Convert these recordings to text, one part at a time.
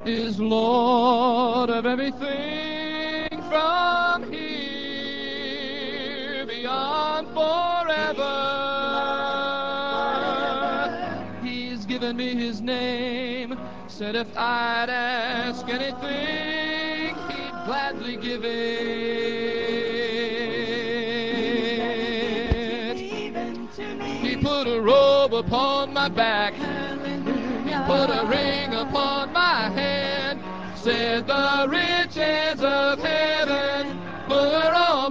is Lord of everything from here beyond forever. He's given me his name, said if I'd ask anything, he'd gladly give it. He put a robe upon my back, he put a ring upon my hand, said the riches of heaven were all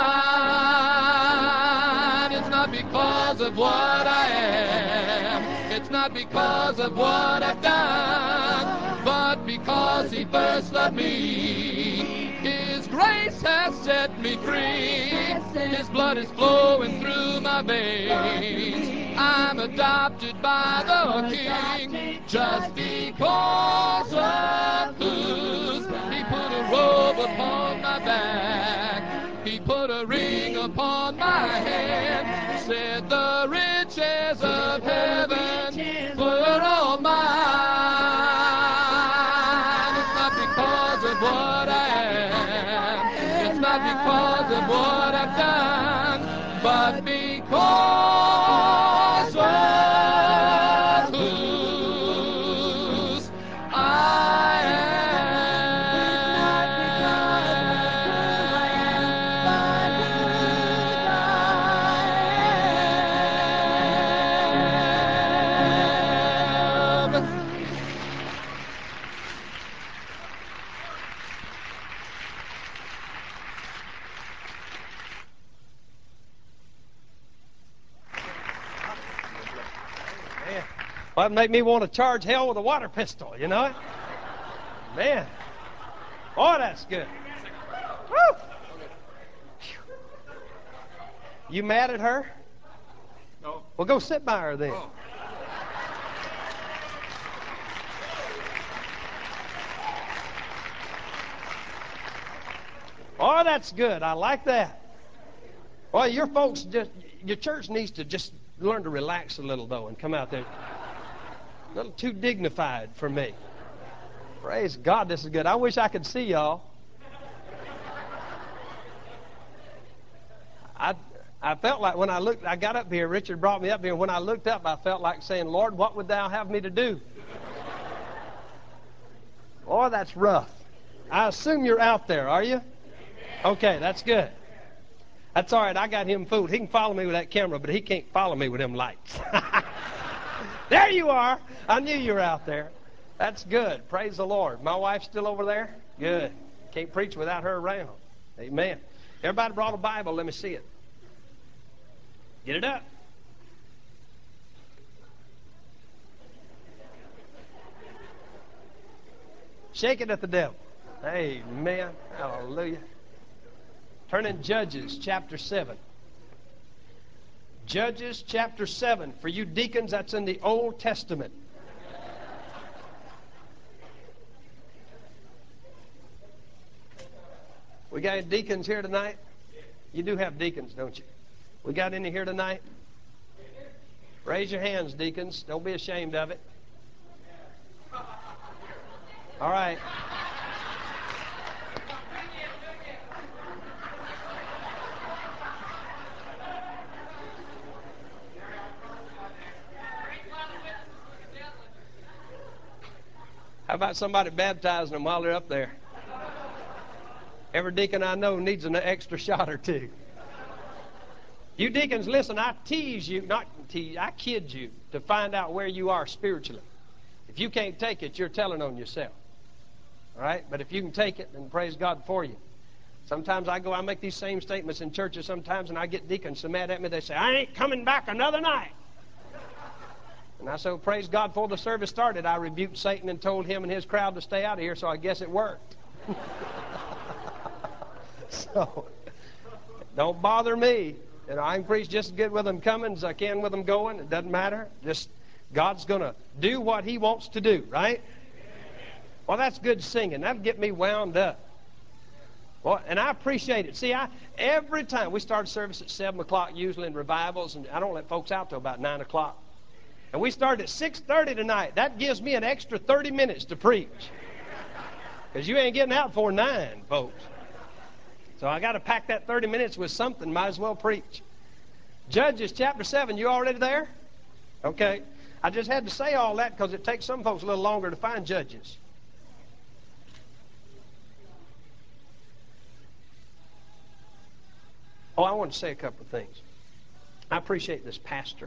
mine. It's not because of what I am, it's not because of what I've done, but because he first loved me. His grace has set me free, his blood is flowing through my veins. I'm adopted by the King just because of whose. He put a robe upon my back, he put a ring upon my hand, said the riches of heaven were all mine. It's not because of what I am, it's not because of what I've done, but because of whose I am. Man, well, that made me want to charge hell with a water pistol, you know? Man, boy, that's good. Woo! You mad at her? No. Well, go sit by her then. Oh. Oh, that's good. I like that. Well, your folks your church needs to just learn to relax a little, though, and come out there. A little too dignified for me. Praise God, this is good. I wish I could see y'all. I felt like when I got up here, Richard brought me up here, and when I looked up, I felt like saying, Lord, what would thou have me to do? Boy, that's rough. I assume you're out there, are you? Okay, that's good. That's all right. I got him fooled. He can follow me with that camera, but he can't follow me with them lights. There you are. I knew you were out there. That's good. Praise the Lord. My wife's still over there? Good. Can't preach without her around. Amen. Everybody brought a Bible. Let me see it. Get it up. Shake it at the devil. Amen. Hallelujah. Turn in Judges chapter 7. Judges chapter 7. For you deacons, that's in the Old Testament. We got any deacons here tonight? You do have deacons, don't you? We got any here tonight? Raise your hands, deacons. Don't be ashamed of it. All right. How about somebody baptizing them while they're up there? Every deacon I know needs an extra shot or two. You deacons, listen, I tease you, not tease, I kid you to find out where you are spiritually. If you can't take it, you're telling on yourself. All right? But if you can take it, then praise God for you. Sometimes I make these same statements in churches sometimes, and I get deacons so mad at me, they say, I ain't coming back another night. And I said, praise God, before the service started, I rebuked Satan and told him and his crowd to stay out of here, so I guess it worked. So, don't bother me. You know, I can preach just as good with them coming as I can with them going. It doesn't matter. Just, God's going to do what he wants to do, right? Well, that's good singing. That'll get me wound up. Well, and I appreciate it. See, every time we start service at 7 o'clock, usually in revivals, and I don't let folks out till about 9 o'clock. And we started at 6:30 tonight. That gives me an extra 30 minutes to preach. Because you ain't getting out before 9, folks. So I got to pack that 30 minutes with something. Might as well preach. Judges chapter 7, you already there? Okay. I just had to say all that because it takes some folks a little longer to find Judges. Oh, I want to say a couple of things. I appreciate this pastor.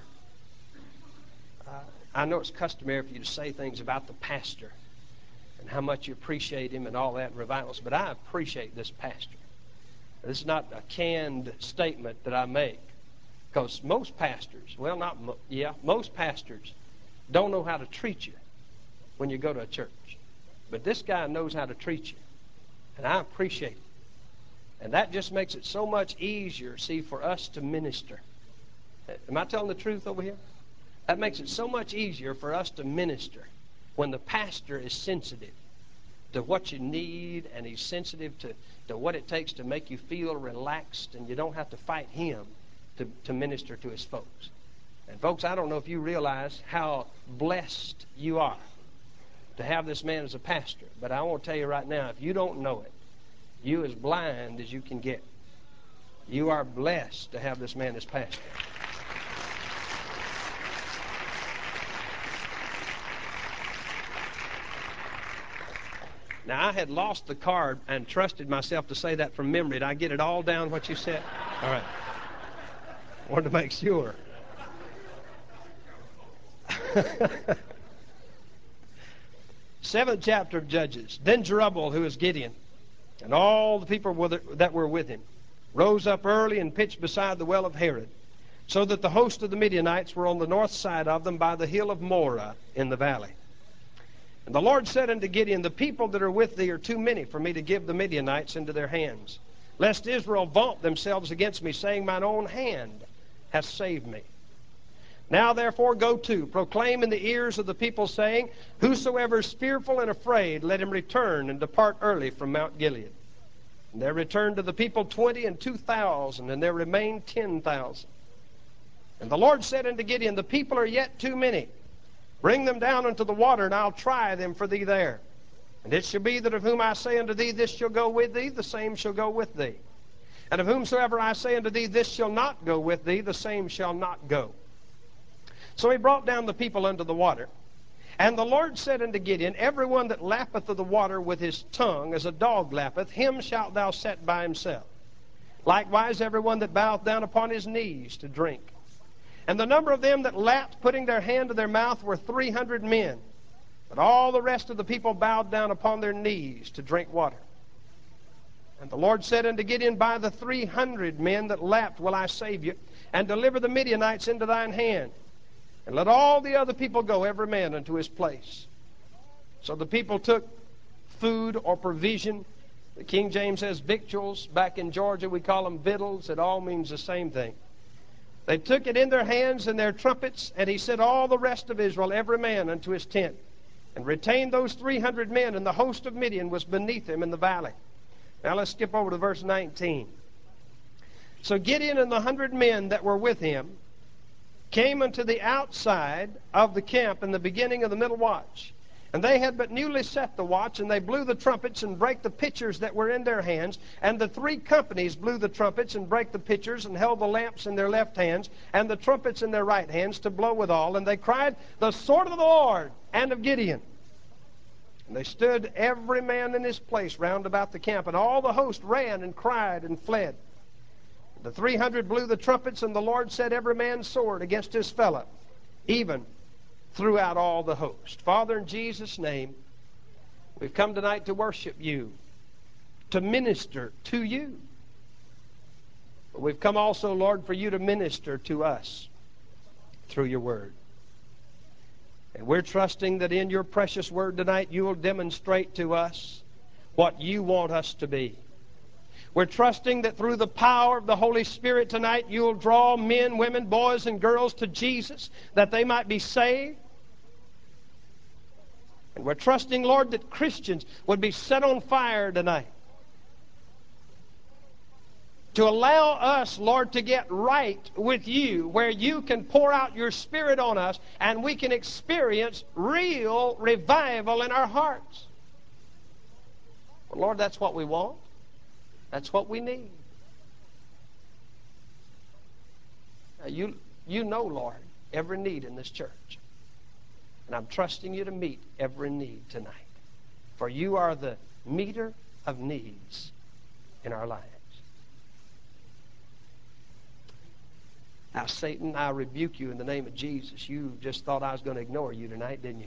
I know it's customary for you to say things about the pastor and how much you appreciate him and all that in revivals, but I appreciate this pastor. This is not a canned statement that I make, because most pastors, most pastors don't know how to treat you when you go to a church. But this guy knows how to treat you, and I appreciate it. And that just makes it so much easier, see, for us to minister. Am I telling the truth over here? That makes it so much easier for us to minister when the pastor is sensitive to what you need, and he's sensitive to what it takes to make you feel relaxed, and you don't have to fight him to minister to his folks. And folks, I don't know if you realize how blessed you are to have this man as a pastor, but I want to tell you right now, if you don't know it, you as blind as you can get. You are blessed to have this man as pastor. Now, I had lost the card and trusted myself to say that from memory. Did I get it all down, what you said? All right. Wanted to make sure. Seventh chapter of Judges. Then Jerubbaal, who is Gideon, and all the people that were with him, rose up early and pitched beside the well of Harod, so that the host of the Midianites were on the north side of them by the hill of Moreh in the valley. And the Lord said unto Gideon, the people that are with thee are too many for me to give the Midianites into their hands, lest Israel vaunt themselves against me, saying, mine own hand hath saved me. Now therefore go to, proclaim in the ears of the people, saying, whosoever is fearful and afraid, let him return and depart early from Mount Gilead. And there returned to the people 22,000, and there remained 10,000. And the Lord said unto Gideon, the people are yet too many. Bring them down unto the water, and I'll try them for thee there. And it shall be that of whom I say unto thee, this shall go with thee, the same shall go with thee. And of whomsoever I say unto thee, this shall not go with thee, the same shall not go. So he brought down the people unto the water. And the Lord said unto Gideon, every one that lappeth of the water with his tongue, as a dog lappeth, him shalt thou set by himself. Likewise every one that boweth down upon his knees to drink. And the number of them that lapped, putting their hand to their mouth, were 300 men. But all the rest of the people bowed down upon their knees to drink water. And the Lord said unto Gideon, by the 300 men that lapped will I save you, and deliver the Midianites into thine hand. And let all the other people go, every man unto his place. So the people took food or provision. The King James says victuals. Back in Georgia we call them victuals. It all means the same thing. They took it in their hands and their trumpets, and he sent all the rest of Israel, every man unto his tent, and retained those 300 men, and the host of Midian was beneath him in the valley. Now let's skip over to verse 19. So Gideon and the 100 men that were with him came unto the outside of the camp in the beginning of the middle watch. And they had but newly set the watch, and they blew the trumpets and brake the pitchers that were in their hands. And the 3 companies blew the trumpets and brake the pitchers, and held the lamps in their left hands, and the trumpets in their right hands, to blow withal. And they cried, the sword of the Lord and of Gideon. And they stood every man in his place round about the camp, and all the host ran and cried and fled. The 300 blew the trumpets, and the Lord set every man's sword against his fellow, even throughout all the host. Father, in Jesus' name, we've come tonight to worship you, to minister to you. But we've come also, Lord, for you to minister to us through your word. And we're trusting that in your precious word tonight, you will demonstrate to us what you want us to be. We're trusting that through the power of the Holy Spirit tonight, you'll draw men, women, boys, and girls to Jesus, that they might be saved. And we're trusting, Lord, that Christians would be set on fire tonight, to allow us, Lord, to get right with you, where you can pour out your Spirit on us and we can experience real revival in our hearts. Well, Lord, that's what we want. That's what we need. Now, you know, Lord, every need in this church. And I'm trusting you to meet every need tonight. For you are the meter of needs in our lives. Now, Satan, I rebuke you in the name of Jesus. You just thought I was going to ignore you tonight, didn't you?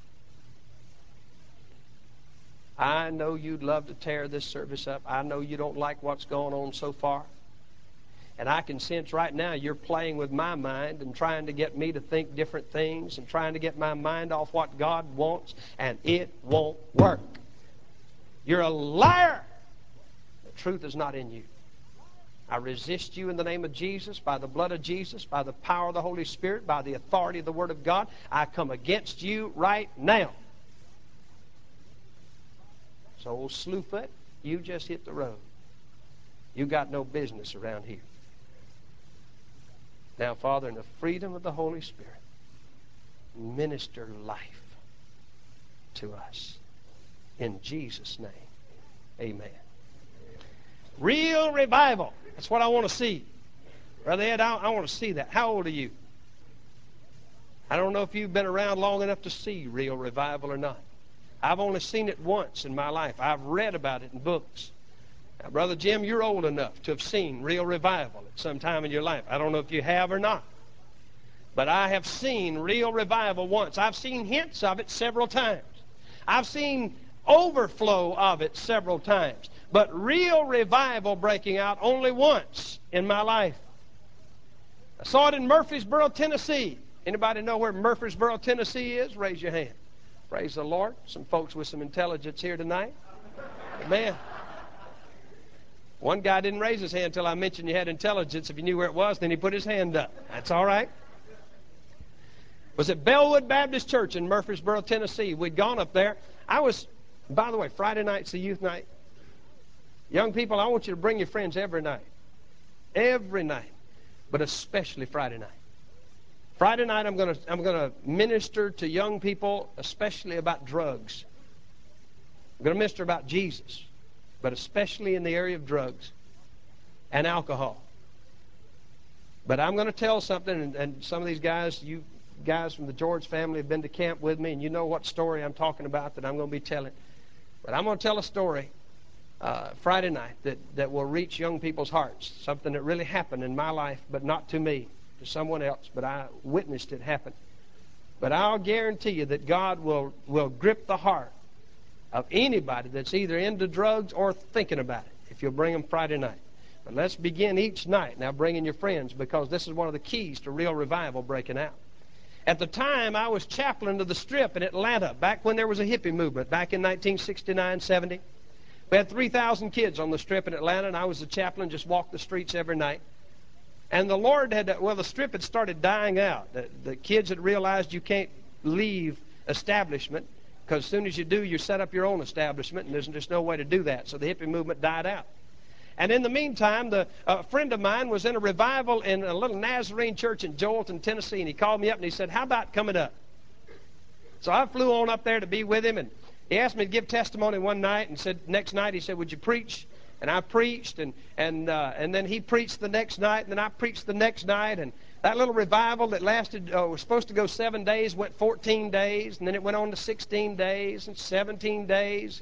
I know you'd love to tear this service up. I know you don't like what's going on so far. And I can sense right now you're playing with my mind and trying to get me to think different things and trying to get my mind off what God wants, and it won't work. You're a liar. The truth is not in you. I resist you in the name of Jesus, by the blood of Jesus, by the power of the Holy Spirit, by the authority of the Word of God. I come against you right now. So, old Slewfoot, you just hit the road. You got no business around here. Now, Father, in the freedom of the Holy Spirit, minister life to us. In Jesus' name, amen. Real revival. That's what I want to see. Brother Ed, I want to see that. How old are you? I don't know if you've been around long enough to see real revival or not. I've only seen it once in my life. I've read about it in books. Now, Brother Jim, you're old enough to have seen real revival at some time in your life. I don't know if you have or not. But I have seen real revival once. I've seen hints of it several times. I've seen overflow of it several times. But real revival breaking out only once in my life. I saw it in Murfreesboro, Tennessee. Anybody know where Murfreesboro, Tennessee is? Raise your hand. Praise the Lord. Some folks with some intelligence here tonight. Amen. One guy didn't raise his hand until I mentioned you had intelligence. If you knew where it was, then he put his hand up. That's all right. It was at Bellwood Baptist Church in Murfreesboro, Tennessee. We'd gone up there. By the way, Friday night's the youth night. Young people, I want you to bring your friends every night. Every night. But especially Friday night. Friday night I'm going to minister to young people, especially about drugs. I'm going to minister about Jesus, but especially in the area of drugs and alcohol. But I'm going to tell something, and some of these guys, you guys from the George family have been to camp with me, and you know what story I'm talking about that I'm going to be telling. But I'm going to tell a story Friday night that will reach young people's hearts, something that really happened in my life, but not to me, to someone else, but I witnessed it happen. But I'll guarantee you that God will grip the heart of anybody that's either into drugs or thinking about it, if you'll bring them Friday night. But let's begin each night now bringing your friends, because this is one of the keys to real revival breaking out. At the time, I was chaplain to the Strip in Atlanta, back when there was a hippie movement, back in 1969, 70. We had 3,000 kids on the Strip in Atlanta, and I was the chaplain, just walked the streets every night. And the Lord the Strip had started dying out. The kids had realized you can't leave establishment, because as soon as you do, you set up your own establishment, and there's just no way to do that. So the hippie movement died out. And in the meantime, a friend of mine was in a revival in a little Nazarene church in Joelton, Tennessee, and he called me up and he said, "How about coming up?" So I flew on up there to be with him, and he asked me to give testimony one night, and said, next night, he said, "Would you preach?" And I preached, and then he preached the next night, and then I preached the next night, and that little revival that lasted, was supposed to go 7 days, went 14 days, and then it went on to 16 days and 17 days.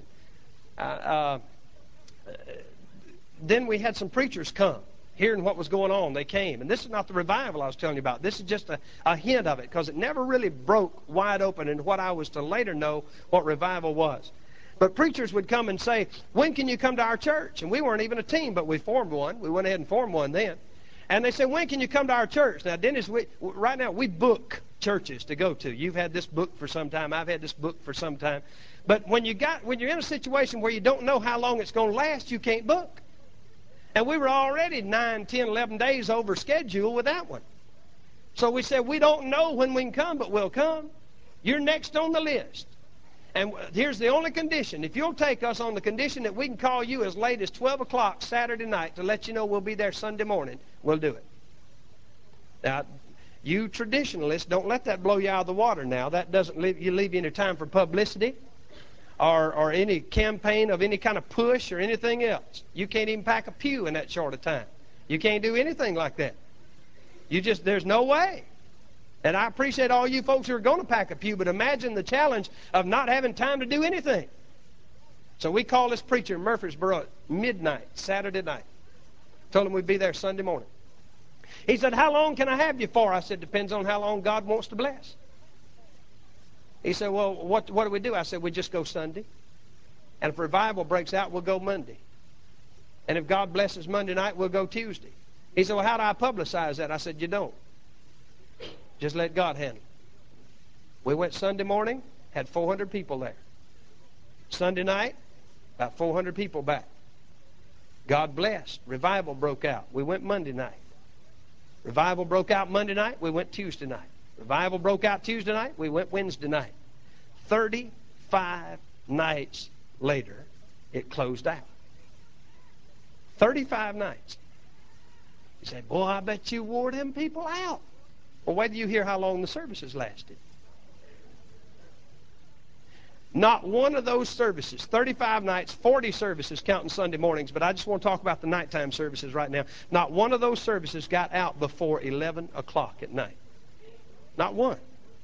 Then we had some preachers come, hearing what was going on. They came, and this is not the revival I was telling you about. This is just a hint of it, because it never really broke wide open into what I was to later know what revival was. But preachers would come and say, "When can you come to our church?" And we weren't even a team, but we formed one. We went ahead and formed one then. And they said, "When can you come to our church?" Now, Dennis, right now we book churches to go to. You've had this book for some time. I've had this book for some time. But when you're in a situation where you don't know how long it's going to last, you can't book. And we were already 9, 10, 11 days over schedule with that one. So we said, "We don't know when we can come, but we'll come. You're next on the list. And here's the only condition. If you'll take us on the condition that we can call you as late as 12 o'clock Saturday night to let you know we'll be there Sunday morning, we'll do it." Now, you traditionalists, don't let that blow you out of the water now. That doesn't leave you any time for publicity or any campaign of any kind of push or anything else. You can't even pack a pew in that short of time. You can't do anything like that. There's no way. And I appreciate all you folks who are going to pack a pew, but imagine the challenge of not having time to do anything. So we called this preacher in Murfreesboro at midnight, Saturday night. Told him we'd be there Sunday morning. He said, how long can I have you for? I said, depends on how long God wants to bless. He said, well, what do we do? I said, we just go Sunday. And if revival breaks out, we'll go Monday. And if God blesses Monday night, we'll go Tuesday. He said, well, how do I publicize that? I said, you don't. Just let God handle it. We went Sunday morning, had 400 people there. Sunday night, about 400 people back. God blessed. Revival broke out. We went Monday night. Revival broke out Monday night. We went Tuesday night. Revival broke out Tuesday night. We went Wednesday night. 35 nights later, it closed out. 35 nights. You say, boy, I bet you wore them people out. Well, wait till you hear how long the services lasted. Not one of those services, 35 nights, 40 services counting Sunday mornings, but I just want to talk about the nighttime services right now. Not one of those services got out before 11 o'clock at night. Not one.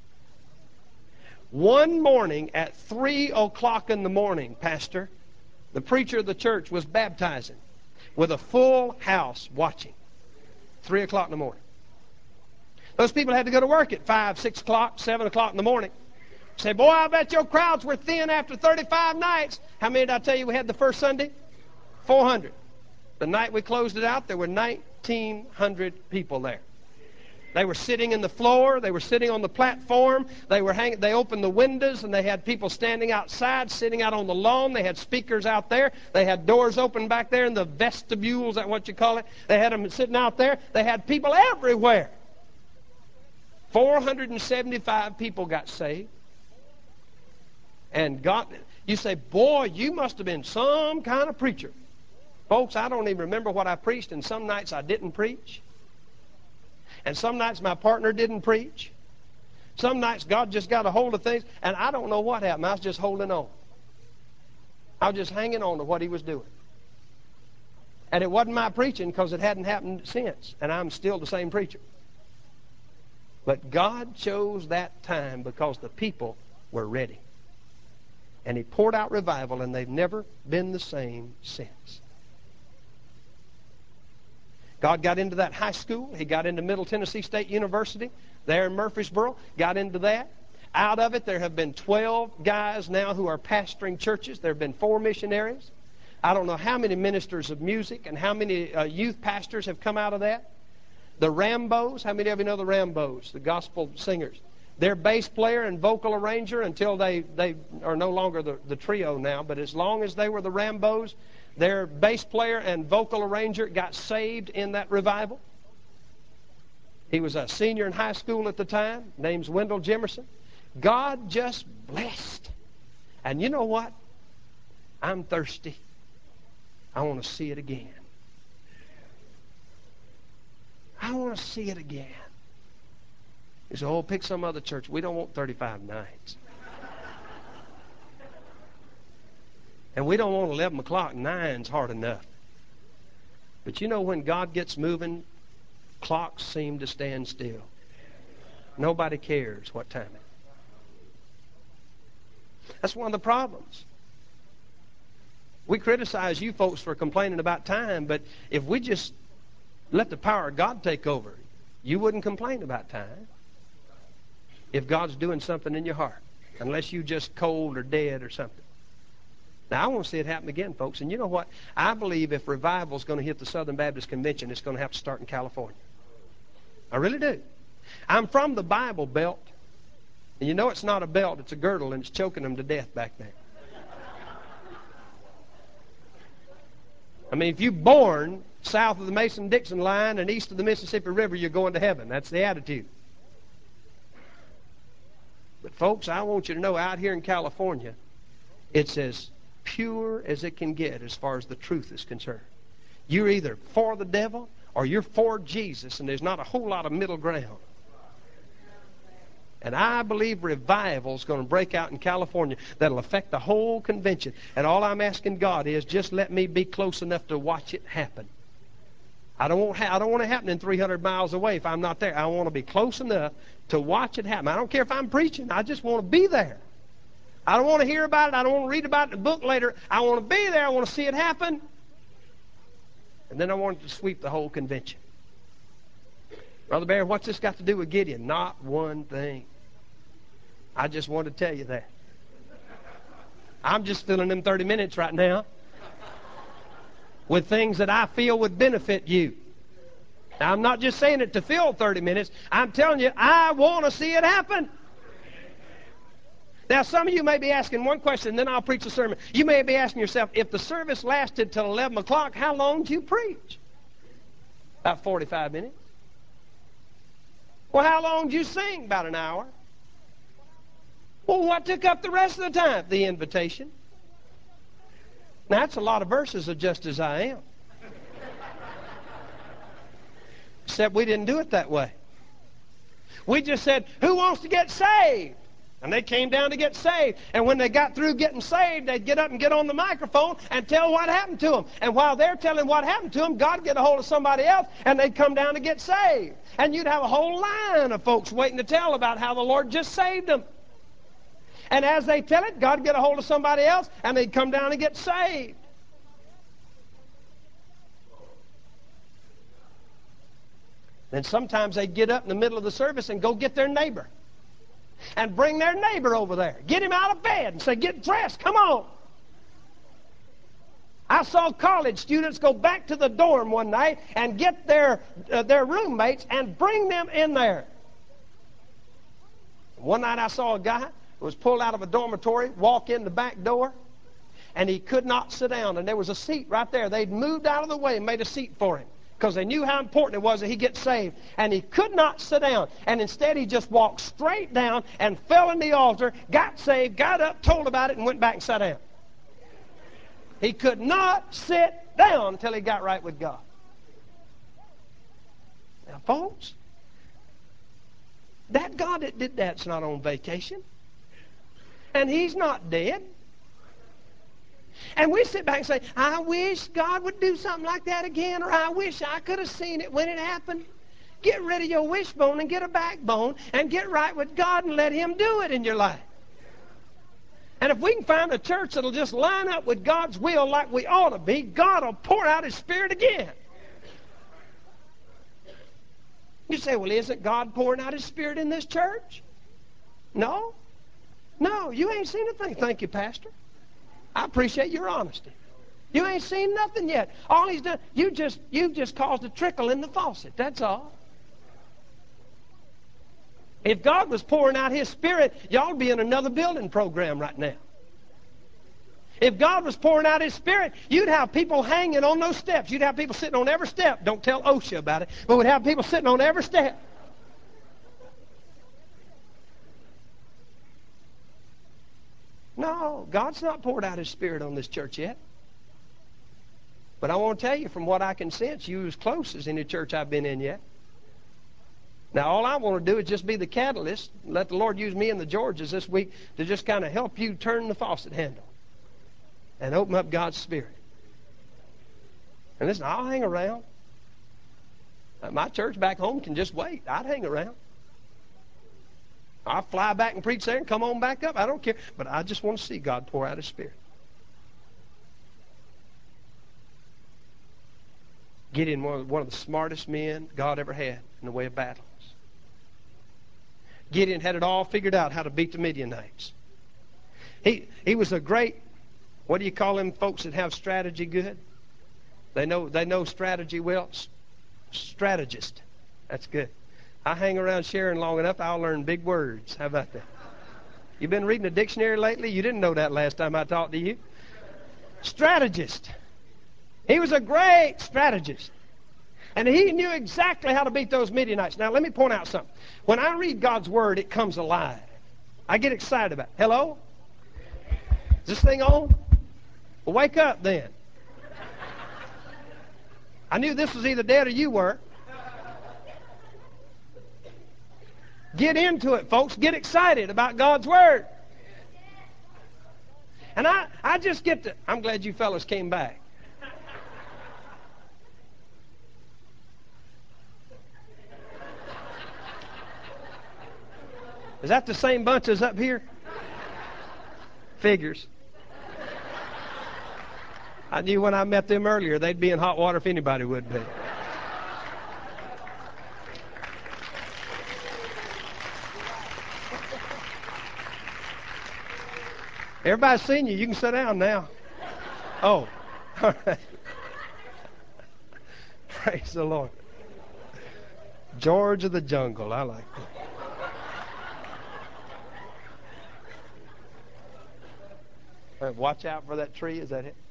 One morning at 3 o'clock in the morning, Pastor, the preacher of the church was baptizing with a full house watching. 3 o'clock in the morning. Those people had to go to work at 5, 6 o'clock, 7 o'clock in the morning. Say, boy, I bet your crowds were thin after 35 nights. How many did I tell you we had the first Sunday? 400. The night we closed it out, there were 1,900 people there. They were sitting in the floor. They were sitting on the platform. They opened the windows, and they had people standing outside, sitting out on the lawn. They had speakers out there. They had doors open back there in the vestibule. Is that what you call it? They had them sitting out there. They had people everywhere. 475 people got saved. And God, you say, boy, you must have been some kind of preacher. Folks, I don't even remember what I preached, and some nights I didn't preach. And some nights my partner didn't preach. Some nights God just got a hold of things, and I don't know what happened. I was just holding on. I was just hanging on to what he was doing. And it wasn't my preaching because it hadn't happened since, and I'm still the same preacher. But God chose that time because the people were ready. And he poured out revival, and they've never been the same since. God got into that high school. He got into Middle Tennessee State University there in Murfreesboro. Got into that. Out of it, there have been 12 guys now who are pastoring churches. There have been 4 missionaries. I don't know how many ministers of music and how many youth pastors have come out of that. The Rambos, how many of you know the Rambos, the gospel singers? Their bass player and vocal arranger, until they are no longer the trio now, but as long as they were the Rambos, their bass player and vocal arranger got saved in that revival. He was a senior in high school at the time. Name's Wendell Jimerson. God just blessed. And you know what? I'm thirsty. I want to see it again. I want to see it again. He said, oh, pick some other church. We don't want 35 nights. And we don't want 11 o'clock. 9's hard enough. But you know, when God gets moving, clocks seem to stand still. Nobody cares what time it is. That's one of the problems. We criticize you folks for complaining about time, but if we just let the power of God take over, you wouldn't complain about time. If God's doing something in your heart, unless you just cold or dead or something. Now, I want to see it happen again, folks. And you know what? I believe if revival is going to hit the Southern Baptist Convention, it's going to have to start in California. I really do. I'm from the Bible Belt. And you know it's not a belt, it's a girdle, and it's choking them to death back there. I mean, if you're born south of the Mason-Dixon line and east of the Mississippi River, you're going to heaven. That's the attitude. But folks, I want you to know, out here in California, it's as pure as it can get as far as the truth is concerned. You're either for the devil or you're for Jesus, and there's not a whole lot of middle ground. And I believe revival is going to break out in California that'll affect the whole convention. And all I'm asking God is just let me be close enough to watch it happen. I don't want it happening 300 miles away if I'm not there. I want to be close enough to watch it happen. I don't care if I'm preaching. I just want to be there. I don't want to hear about it. I don't want to read about it in a book later. I want to be there. I want to see it happen. And then I want it to sweep the whole convention. Brother Bear, what's this got to do with Gideon? Not one thing. I just want to tell you that. I'm just filling them 30 minutes right now with things that I feel would benefit you. Now, I'm not just saying it to fill 30 minutes. I'm telling you, I want to see it happen. Now, some of you may be asking one question, then I'll preach a sermon. You may be asking yourself, if the service lasted till 11 o'clock, how long did you preach? About 45 minutes. Well, how long did you sing? About an hour. Well, what took up the rest of the time? The invitation. Now, that's a lot of verses of just as I am. Except we didn't do it that way. We just said, who wants to get saved? And they came down to get saved. And when they got through getting saved, they'd get up and get on the microphone and tell what happened to them. And while they're telling what happened to them, God would get a hold of somebody else, and they'd come down to get saved. And you'd have a whole line of folks waiting to tell about how the Lord just saved them. And as they tell it, God would get a hold of somebody else, and they'd come down and get saved. Then sometimes they'd get up in the middle of the service and go get their neighbor. And bring their neighbor over there. Get him out of bed and say, get dressed, come on. I saw college students go back to the dorm one night and get their roommates and bring them in there. One night I saw a guy who was pulled out of a dormitory, walk in the back door, and he could not sit down. And there was a seat right there. They'd moved out of the way and made a seat for him, because they knew how important it was that he get saved. And he could not sit down. And instead he just walked straight down and fell in the altar, got saved, got up, told about it, and went back and sat down. He could not sit down until he got right with God. Now, folks, that God that did that's not on vacation. And he's not dead. And we sit back and say, I wish God would do something like that again, or I wish I could have seen it when it happened. Get rid of your wishbone and get a backbone and get right with God and let him do it in your life. And if we can find a church that'll just line up with God's will like we ought to be, God will pour out his Spirit again. You say, well, isn't God pouring out his Spirit in this church? No. No, you ain't seen a thing. Thank you, Pastor. I appreciate your honesty. You ain't seen nothing yet. All he's done, you've just caused a trickle in the faucet. That's all. If God was pouring out his Spirit, y'all would be in another building program right now. If God was pouring out his Spirit, you'd have people hanging on those steps. You'd have people sitting on every step. Don't tell OSHA about it, but we'd have people sitting on every step. No, God's not poured out his Spirit on this church yet. But I want to tell you, from what I can sense, you as close as any church I've been in yet. Now, all I want to do is just be the catalyst. Let the Lord use me and the Georges this week to just kind of help you turn the faucet handle and open up God's Spirit. And listen, I'll hang around. My church back home can just wait. I'd hang around. I'll fly back and preach there and come on back up. I don't care. But I just want to see God pour out his Spirit. Gideon, one of the smartest men God ever had in the way of battles. Gideon had it all figured out how to beat the Midianites. He was a great, what do you call them folks that have strategy good? They know strategy well. Strategist. That's good. I hang around Sharon long enough, I'll learn big words. How about that? You been reading a dictionary lately? You didn't know that last time I talked to you. Strategist. He was a great strategist. And he knew exactly how to beat those Midianites. Now, let me point out something. When I read God's Word, it comes alive. I get excited about it. Hello? Is this thing on? Well, wake up then. I knew this was either dead or you were. Get into it, folks. Get excited about God's Word. And I just get to, I'm glad you fellas came back. Is that the same bunch as up here? Figures. I knew when I met them earlier, they'd be in hot water if anybody would be. Everybody's seen you. You can sit down now. Oh, all right. Praise the Lord. George of the Jungle. I like that. Watch out for that tree. Is that it?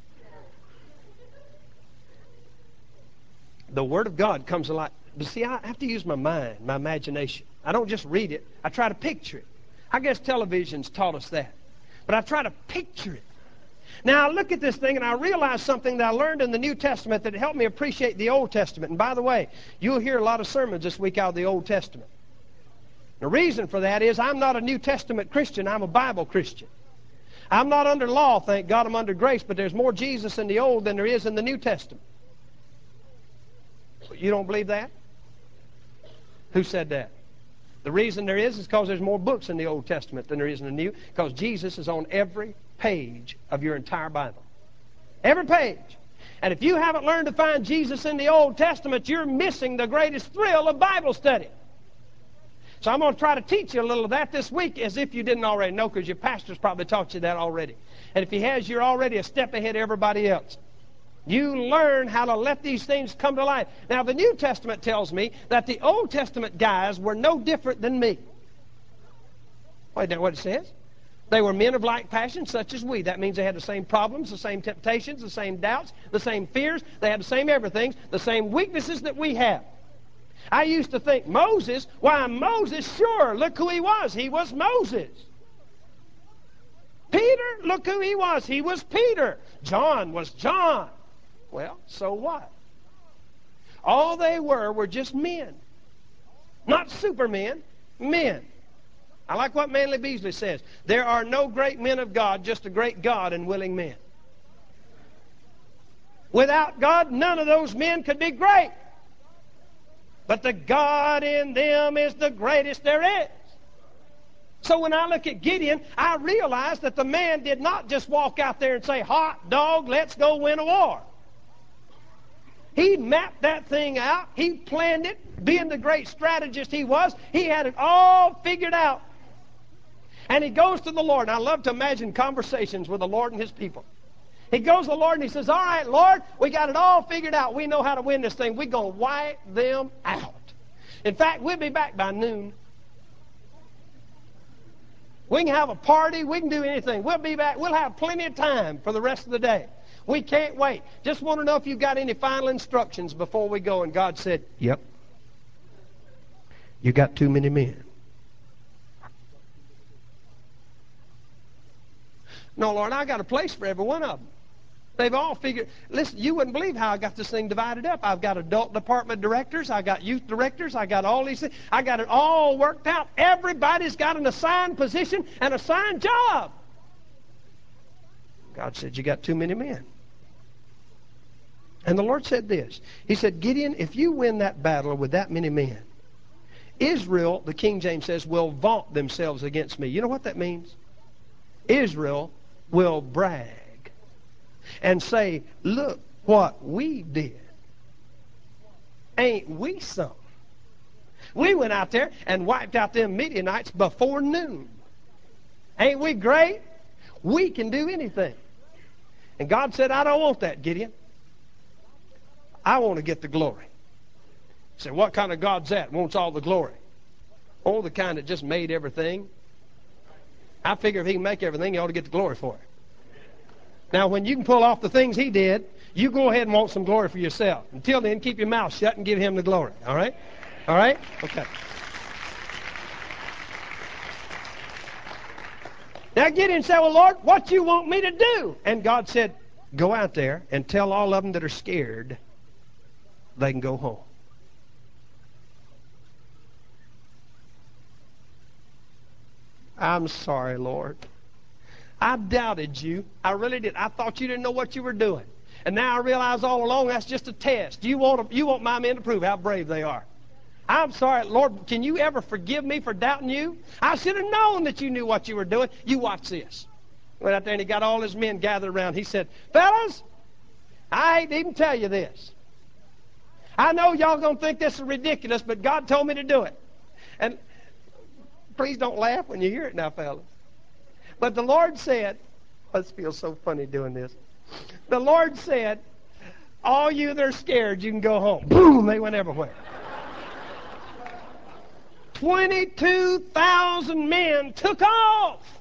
The Word of God comes alive. But see, I have to use my mind, my imagination. I don't just read it. I try to picture it. I guess television's taught us that. But I try to picture it. Now, I look at this thing and I realize something that I learned in the New Testament that helped me appreciate the Old Testament. And by the way, you'll hear a lot of sermons this week out of the Old Testament. The reason for that is I'm not a New Testament Christian. I'm a Bible Christian. I'm not under law, thank God. I'm under grace. But there's more Jesus in the Old than there is in the New Testament. You don't believe that? Who said that? The reason there is because there's more books in the Old Testament than there is in the New, because Jesus is on every page of your entire Bible. Every page. And if you haven't learned to find Jesus in the Old Testament, you're missing the greatest thrill of Bible study. So I'm going to try to teach you a little of that this week, as if you didn't already know, because your pastor's probably taught you that already. And if he has, you're already a step ahead of everybody else. You learn how to let these things come to life. Now, the New Testament tells me that the Old Testament guys were no different than me. Wait, now what it says? They were men of like passion, such as we. That means they had the same problems, the same temptations, the same doubts, the same fears. They had the same everything, the same weaknesses that we have. I used to think, Moses, why Moses, sure, look who he was. He was Moses. Peter, look who he was. He was Peter. John was John. Well, so what? All they were just men. Not supermen, men. I like what Manly Beasley says. There are no great men of God, just a great God and willing men. Without God, none of those men could be great. But the God in them is the greatest there is. So when I look at Gideon, I realize that the man did not just walk out there and say, hot dog, let's go win a war. He mapped that thing out. He planned it. Being the great strategist he was, he had it all figured out. And he goes to the Lord. And I love to imagine conversations with the Lord and his people. He goes to the Lord and he says, all right, Lord, we got it all figured out. We know how to win this thing. We're going to wipe them out. In fact, we'll be back by noon. We can have a party. We can do anything. We'll be back. We'll have plenty of time for the rest of the day. We can't wait. Just want to know if you've got any final instructions before we go. And God said, yep. You got too many men. No, Lord, I got a place for every one of them. They've all figured, listen, you wouldn't believe how I got this thing divided up. I've got adult department directors. I got youth directors. I got all these things. I got it all worked out. Everybody's got an assigned position and assigned job. God said, you got too many men. And the Lord said this. He said, Gideon, if you win that battle with that many men, Israel, the King James says, will vaunt themselves against me. You know what that means? Israel will brag and say, look what we did. Ain't we something? We went out there and wiped out them Midianites before noon. Ain't we great? We can do anything. And God said, I don't want that, Gideon. I want to get the glory. He said, what kind of God's that? Wants all the glory. Oh, the kind that just made everything. I figure if he can make everything, he ought to get the glory for it. Now, when you can pull off the things he did, you go ahead and want some glory for yourself. Until then, keep your mouth shut and give him the glory. All right? All right? Okay. Now Gideon said, well, Lord, what you want me to do? And God said, go out there and tell all of them that are scared they can go home. I'm sorry, Lord. I doubted you. I really did. I thought you didn't know what you were doing. And now I realize all along that's just a test. You want my men to prove how brave they are. I'm sorry, Lord, can you ever forgive me for doubting you? I should have known that you knew what you were doing. You watch this. Went out there and he got all his men gathered around. He said, fellas, I hate to even tell you this. I know y'all going to think this is ridiculous, but God told me to do it. And please don't laugh when you hear it now, fellas. But the Lord said, this feels so funny doing this. The Lord said, all you that are scared, you can go home. Boom, they went everywhere. 22,000 men took off.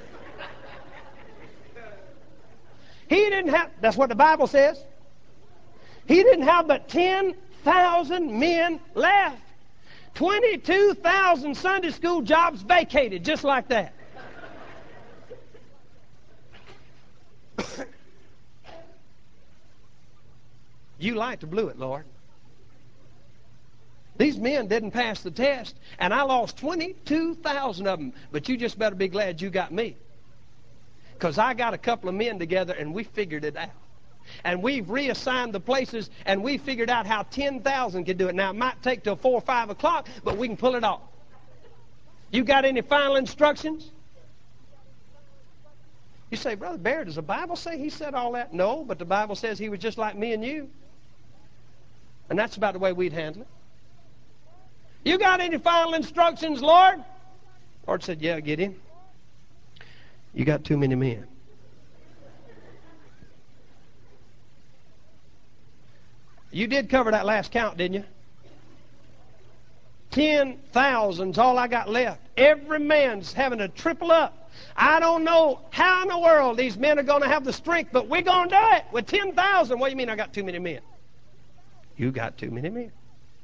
He didn't have, that's what the Bible says. He didn't have but 10,000 men left. 22,000 Sunday school jobs vacated just like that. You light to blew it, Lord. These men didn't pass the test, and I lost 22,000 of them. But you just better be glad you got me. Because I got a couple of men together, and we figured it out. And we've reassigned the places, and we figured out how 10,000 could do it. Now, it might take till 4 or 5 o'clock, but we can pull it off. You got any final instructions? You say, Brother Bear, does the Bible say he said all that? No, but the Bible says he was just like me and you. And that's about the way we'd handle it. You got any final instructions, Lord? Lord said, yeah, Gideon. You got too many men. You did cover that last count, didn't you? 10,000's all I got left. Every man's having to triple up. I don't know how in the world these men are going to have the strength, but we're going to do it with 10,000. What do you mean I got too many men? You got too many men.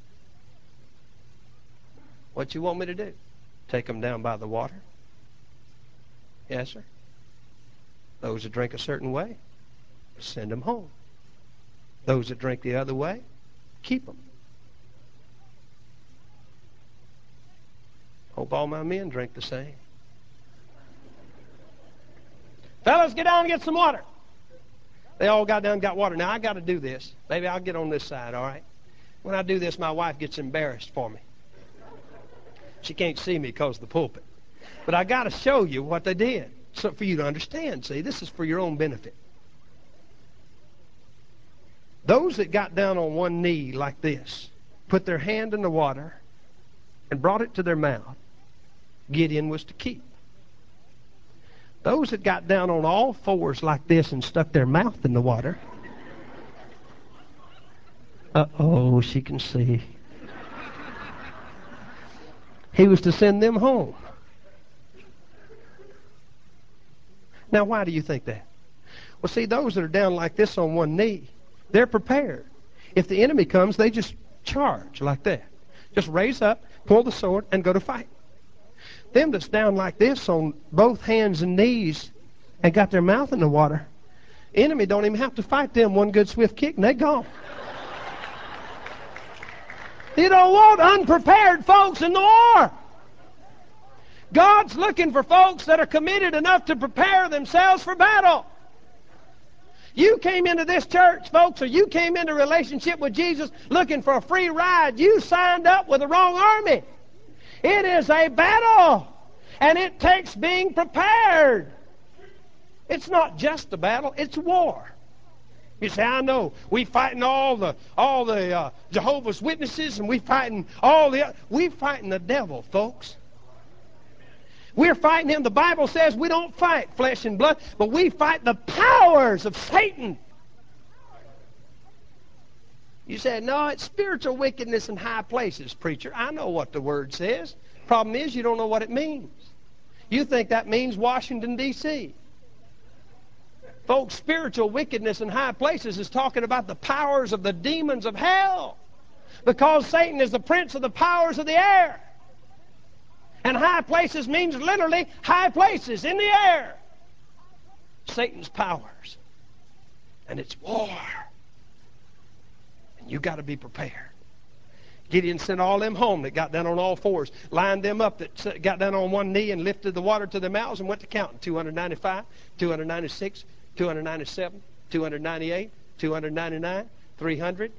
What you want me to do? Take them down by the water? Yes, sir. Those that drink a certain way, send them home. Those that drink the other way, keep them. Hope all my men drink the same. Fellas, get down and get some water. They all got down and got water. Now, I got to do this. Maybe I'll get on this side, all right? When I do this, my wife gets embarrassed for me. She can't see me because of the pulpit. But I got to show you what they did so for you to understand. See, this is for your own benefit. Those that got down on one knee like this, put their hand in the water and brought it to their mouth, Gideon was to keep. Those that got down on all fours like this and stuck their mouth in the water, uh-oh, she can see. He was to send them home. Now, why do you think that? Well, see, those that are down like this on one knee, they're prepared. If the enemy comes, they just charge like that. Just raise up, pull the sword, and go to fight. Them that's down like this on both hands and knees and got their mouth in the water, enemy don't even have to fight them one good swift kick and they gone. You don't want unprepared folks in the war. God's looking for folks that are committed enough to prepare themselves for battle. You came into this church, folks, or you came into a relationship with Jesus looking for a free ride. You signed up with the wrong army. It is a battle, and it takes being prepared. It's not just a battle, it's war. You say, I know, we fighting all the Jehovah's Witnesses, and we fighting the devil, folks. We're fighting him. The Bible says we don't fight flesh and blood, but we fight the powers of Satan. You say, no, it's spiritual wickedness in high places, preacher. I know what the word says. Problem is, you don't know what it means. You think that means Washington, D.C. Folks, spiritual wickedness in high places is talking about the powers of the demons of hell. Because Satan is the prince of the powers of the air. And high places means literally high places in the air. Satan's powers. And it's war. And you got to be prepared. Gideon sent all them home that got down on all fours, lined them up that got down on one knee and lifted the water to their mouths and went to counting. 295, 296, 297, 298, 299, 300.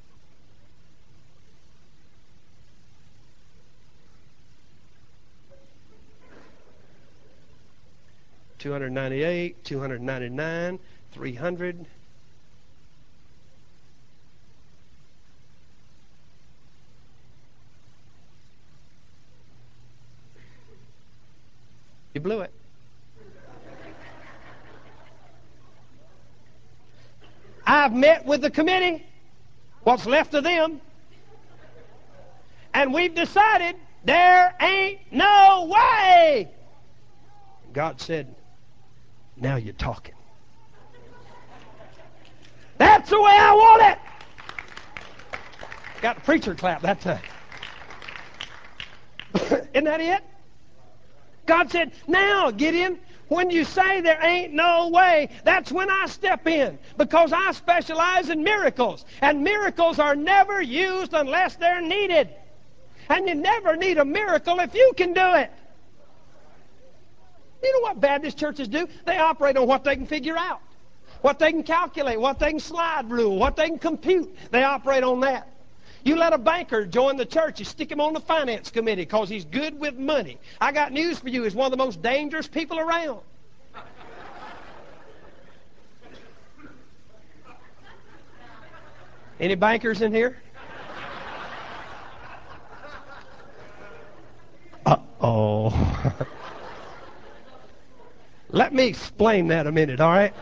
$298, 299, 300. You blew it. I've met with the committee, what's left of them, and we've decided there ain't no way. God said, now you're talking. That's the way I want it. Got the preacher clap that time. Isn't that it? God said, now, Gideon, when you say there ain't no way, that's when I step in, because I specialize in miracles, and miracles are never used unless they're needed. And you never need a miracle if you can do it. You know what Baptist churches do? They operate on what they can figure out, what they can calculate, what they can slide rule, what they can compute. They operate on that. You let a banker join the church, you stick him on the finance committee because he's good with money. I got news for you. He's one of the most dangerous people around. Any bankers in here? Uh-oh. Let me explain that a minute, all right?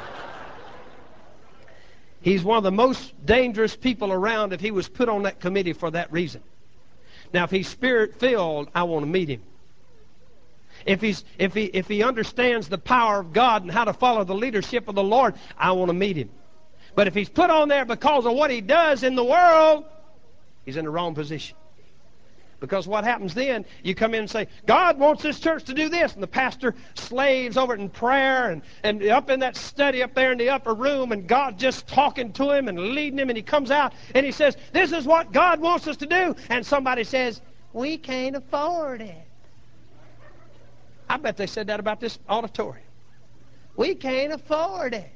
He's one of the most dangerous people around if he was put on that committee for that reason. Now, if he's spirit-filled, I want to meet him. If he understands the power of God and how to follow the leadership of the Lord, I want to meet him. But if he's put on there because of what he does in the world, he's in the wrong position. Because what happens then, you come in and say, God wants this church to do this, and the pastor slaves over it in prayer and up in that study up there in the upper room, and God just talking to him and leading him, and he comes out and he says, this is what God wants us to do, and somebody says, we can't afford it. I bet they said that about this auditorium. We can't afford it.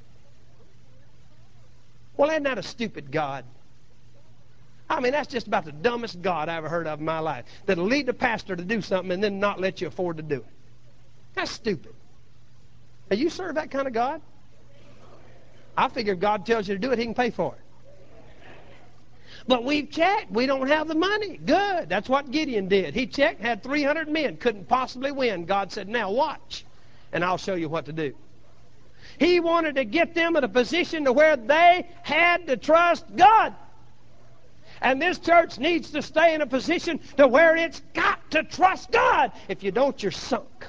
Well, isn't that a stupid God? I mean, that's just about the dumbest God I ever heard of in my life. That'll lead the pastor to do something and then not let you afford to do it. That's stupid. Now, you serve that kind of God? I figure if God tells you to do it, he can pay for it. But we've checked. We don't have the money. Good. That's what Gideon did. He checked, had 300 men, couldn't possibly win. God said, now watch, and I'll show you what to do. He wanted to get them in a position to where they had to trust God. And this church needs to stay in a position to where it's got to trust God. If you don't, you're sunk.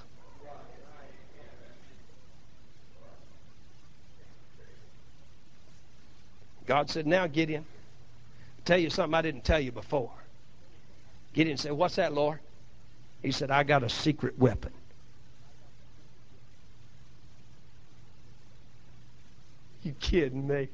God said, now, Gideon, I'll tell you something I didn't tell you before. Gideon said, what's that, Lord? He said, I got a secret weapon. You kidding me?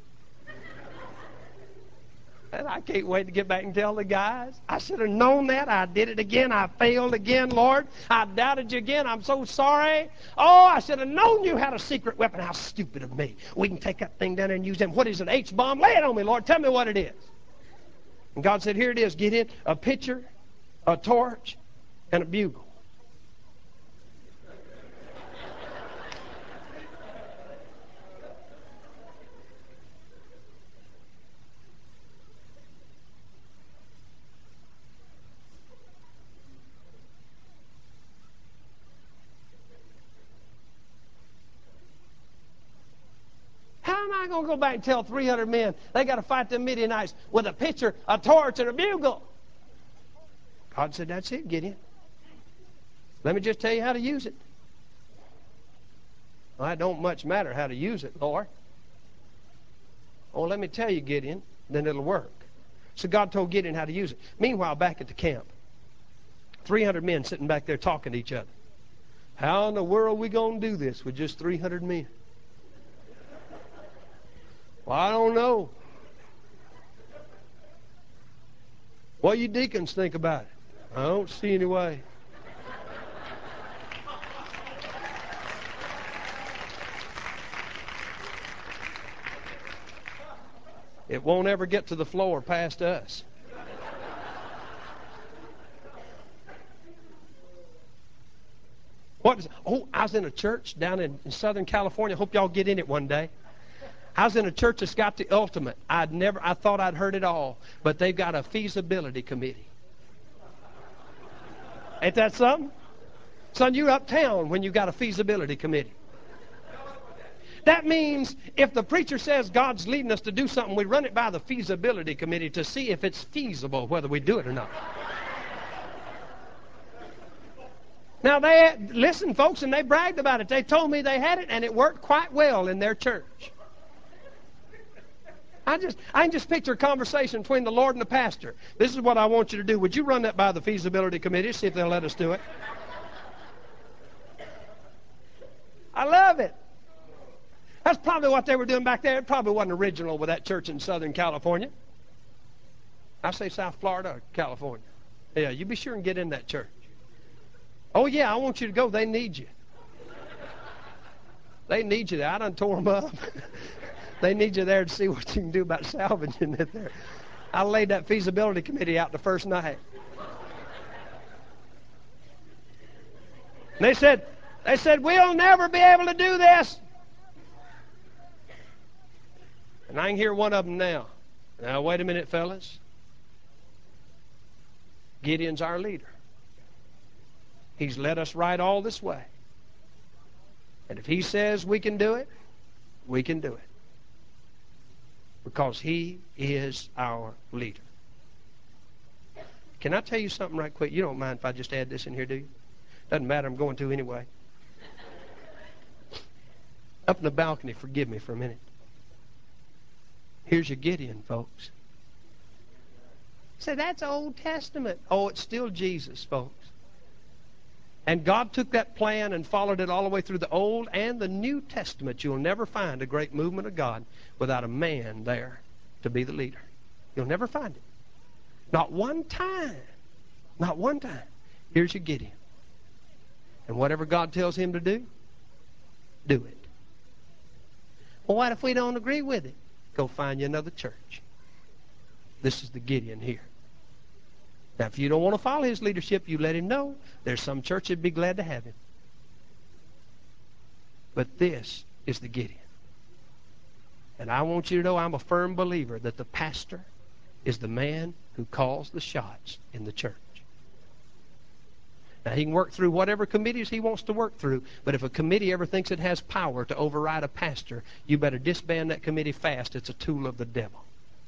And I can't wait to get back and tell the guys. I should have known that. I did it again. I failed again, Lord. I doubted you again. I'm so sorry. Oh, I should have known you had a secret weapon. How stupid of me. We can take that thing down there and use them. What is an H-bomb? Lay it on me, Lord. Tell me what it is. And God said, here it is. Get it. A pitcher, a torch, and a bugle. How am I going to go back and tell 300 men they got to fight the Midianites with a pitcher, a torch, and a bugle? God said, that's it, Gideon. Let me just tell you how to use it. Well, it don't much matter how to use it, Lord. Oh, let me tell you, Gideon, then it'll work. So God told Gideon how to use it. Meanwhile, back at the camp, 300 men sitting back there talking to each other. How in the world are we going to do this with just 300 men? Well, I don't know. What do you deacons think about it? I don't see any way. It won't ever get to the floor past us. I was in a church down in Southern California. Hope y'all get in it one day. I was in a church that's got the ultimate. I thought I'd heard it all, but they've got a feasibility committee. Ain't that something? Son, you're uptown when you got a feasibility committee. That means if the preacher says God's leading us to do something, we run it by the feasibility committee to see if it's feasible, whether we do it or not. Now, listen, folks, and they bragged about it. They told me they had it, and it worked quite well in their church. I can just picture a conversation between the Lord and the pastor. This is what I want you to do. Would you run that by the feasibility committee, see if they'll let us do it? I love it. That's probably what they were doing back there. It probably wasn't original with that church in Southern California. I say South Florida or California. Yeah, you be sure and get in that church. Oh, yeah, I want you to go. They need you. They need you there. I done tore them up. They need you there to see what you can do about salvaging it there. I laid that feasibility committee out the first night. And they said, we'll never be able to do this. And I can hear one of them now. Now, wait a minute, fellas. Gideon's our leader. He's led us right all this way. And if he says we can do it, we can do it. Because he is our leader. Can I tell you something right quick? You don't mind if I just add this in here, do you? Doesn't matter, I'm going to anyway. Up in the balcony, forgive me for a minute. Here's your Gideon, folks. Say, that's Old Testament. Oh, it's still Jesus, folks. And God took that plan and followed it all the way through the Old and the New Testament. You'll never find a great movement of God without a man there to be the leader. You'll never find it. Not one time. Not one time. Here's your Gideon. And whatever God tells him to do it. Well, what if we don't agree with it? Go find you another church. This is the Gideon here. Now, if you don't want to follow his leadership, you let him know. There's some church that'd be glad to have him. But this is the Gideon. And I want you to know I'm a firm believer that the pastor is the man who calls the shots in the church. Now, he can work through whatever committees he wants to work through, but if a committee ever thinks it has power to override a pastor, you better disband that committee fast. It's a tool of the devil.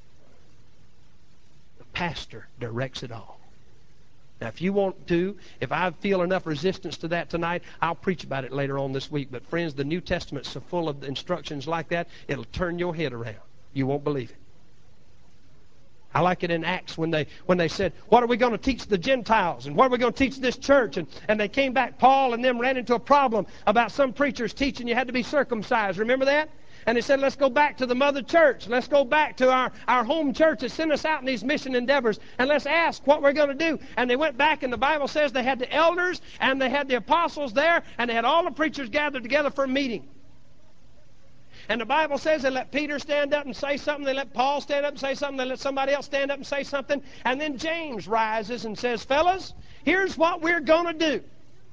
The pastor directs it all. Now, if you want to, if I feel enough resistance to that tonight, I'll preach about it later on this week. But friends, the New Testament's so full of instructions like that, it'll turn your head around. You won't believe it. I like it in Acts when they said, what are we going to teach the Gentiles? And what are we going to teach this church? And they came back, Paul and them ran into a problem about some preachers teaching you had to be circumcised. Remember that? And they said, let's go back to the mother church. Let's go back to our home church that sent us out in these mission endeavors. And let's ask what we're going to do. And they went back, and the Bible says they had the elders and they had the apostles there, and they had all the preachers gathered together for a meeting. And the Bible says they let Peter stand up and say something. They let Paul stand up and say something. They let somebody else stand up and say something. And then James rises and says, fellas, here's what we're going to do.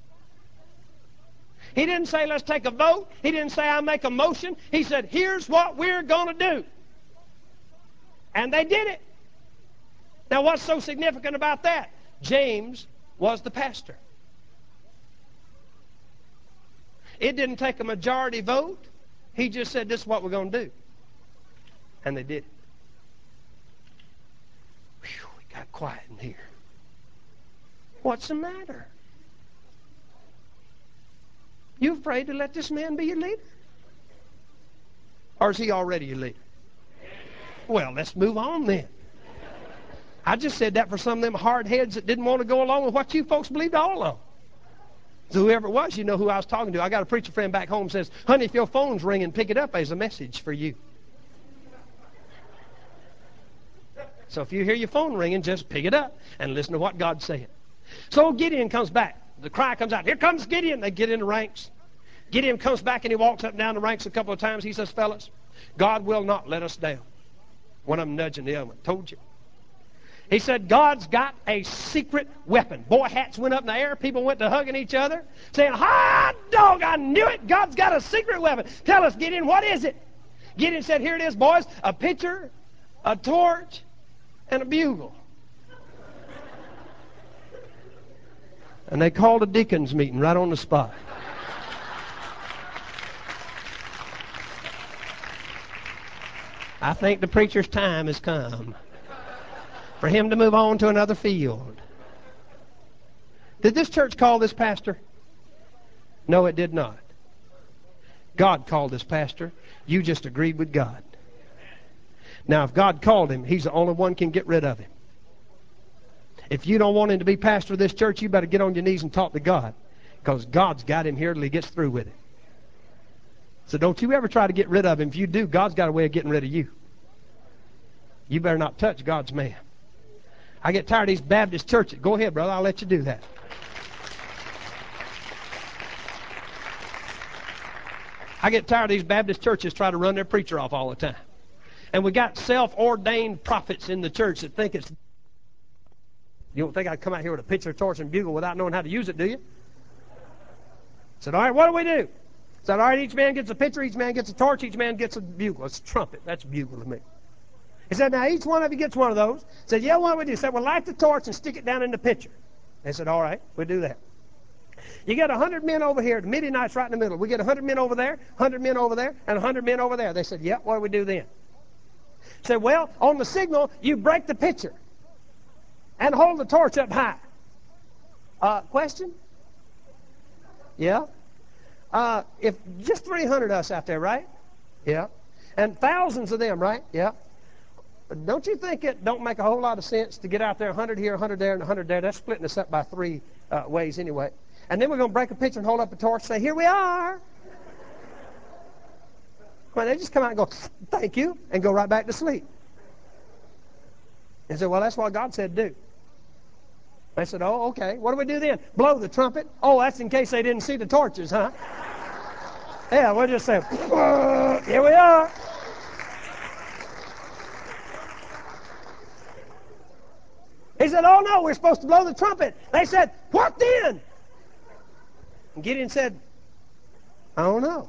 He didn't say, let's take a vote. He didn't say, I make a motion. He said, here's what we're going to do. And they did it. Now, what's so significant about that? James was the pastor. It didn't take a majority vote. He just said, this is what we're going to do. And they did it. Whew, it got quiet in here. What's the matter? You afraid to let this man be your leader? Or is he already your leader? Well, let's move on then. I just said that for some of them hard heads that didn't want to go along with what you folks believed all along. So whoever it was, you know who I was talking to. I got a preacher friend back home who says, honey, if your phone's ringing, pick it up. There's a message for you. So if you hear your phone ringing, just pick it up and listen to what God's saying. So Gideon comes back. The cry comes out, here comes Gideon. They get in the ranks. Gideon comes back and he walks up and down the ranks a couple of times. He says, fellas, God will not let us down. One of them nudging the other one. Told you. He said, God's got a secret weapon. Boy hats went up in the air. People went to hugging each other, saying, hot dog, I knew it. God's got a secret weapon. Tell us, Gideon, what is it? Gideon said, here it is, boys. A pitcher, a torch, and a bugle. And they called a deacons meeting right on the spot. I think the preacher's time has come for him to move on to another field. Did this church call this pastor? No, it did not. God called this pastor. You just agreed with God. Now, if God called him, he's the only one can get rid of him. If you don't want him to be pastor of this church, you better get on your knees and talk to God, because God's got him here till he gets through with it. So don't you ever try to get rid of him. If you do, God's got a way of getting rid of you. You better not touch God's man. I get tired of these Baptist churches. Go ahead, brother. I'll let you do that. I get tired of these Baptist churches trying to run their preacher off all the time. And we got self-ordained prophets in the church that think it's... You don't think I'd come out here with a pitcher, torch, and bugle without knowing how to use it, do you? Said, all right, what do we do? Said, all right, each man gets a pitcher, each man gets a torch, each man gets a bugle. It's a trumpet. That's a bugle to me. He said, now each one of you gets one of those. Said, yeah, what do we do? Said, well, light the torch and stick it down in the pitcher. They said, all right, we'll do that. You get 100 men over here. The Midianites right in the middle. We get 100 men over there, 100 men over there, and 100 men over there. They said, yeah, what do we do then? Said, well, on the signal, you break the pitcher and hold the torch up high. Question? Yeah? If just 300 of us out there, right? Yeah. And thousands of them, right? Yeah. Don't you think it don't make a whole lot of sense to get out there 100 here, 100 there, and 100 there? That's splitting us up by three ways anyway. And then we're going to break a pitcher and hold up a torch and say, here we are. Well, they just come out and go, thank you, and go right back to sleep. And say, well, that's what God said do. They said, oh, okay. What do we do then? Blow the trumpet? Oh, that's in case they didn't see the torches, huh? Yeah, we'll just say, here we are. He said, oh, no, we're supposed to blow the trumpet. They said, what then? And Gideon said, I don't know.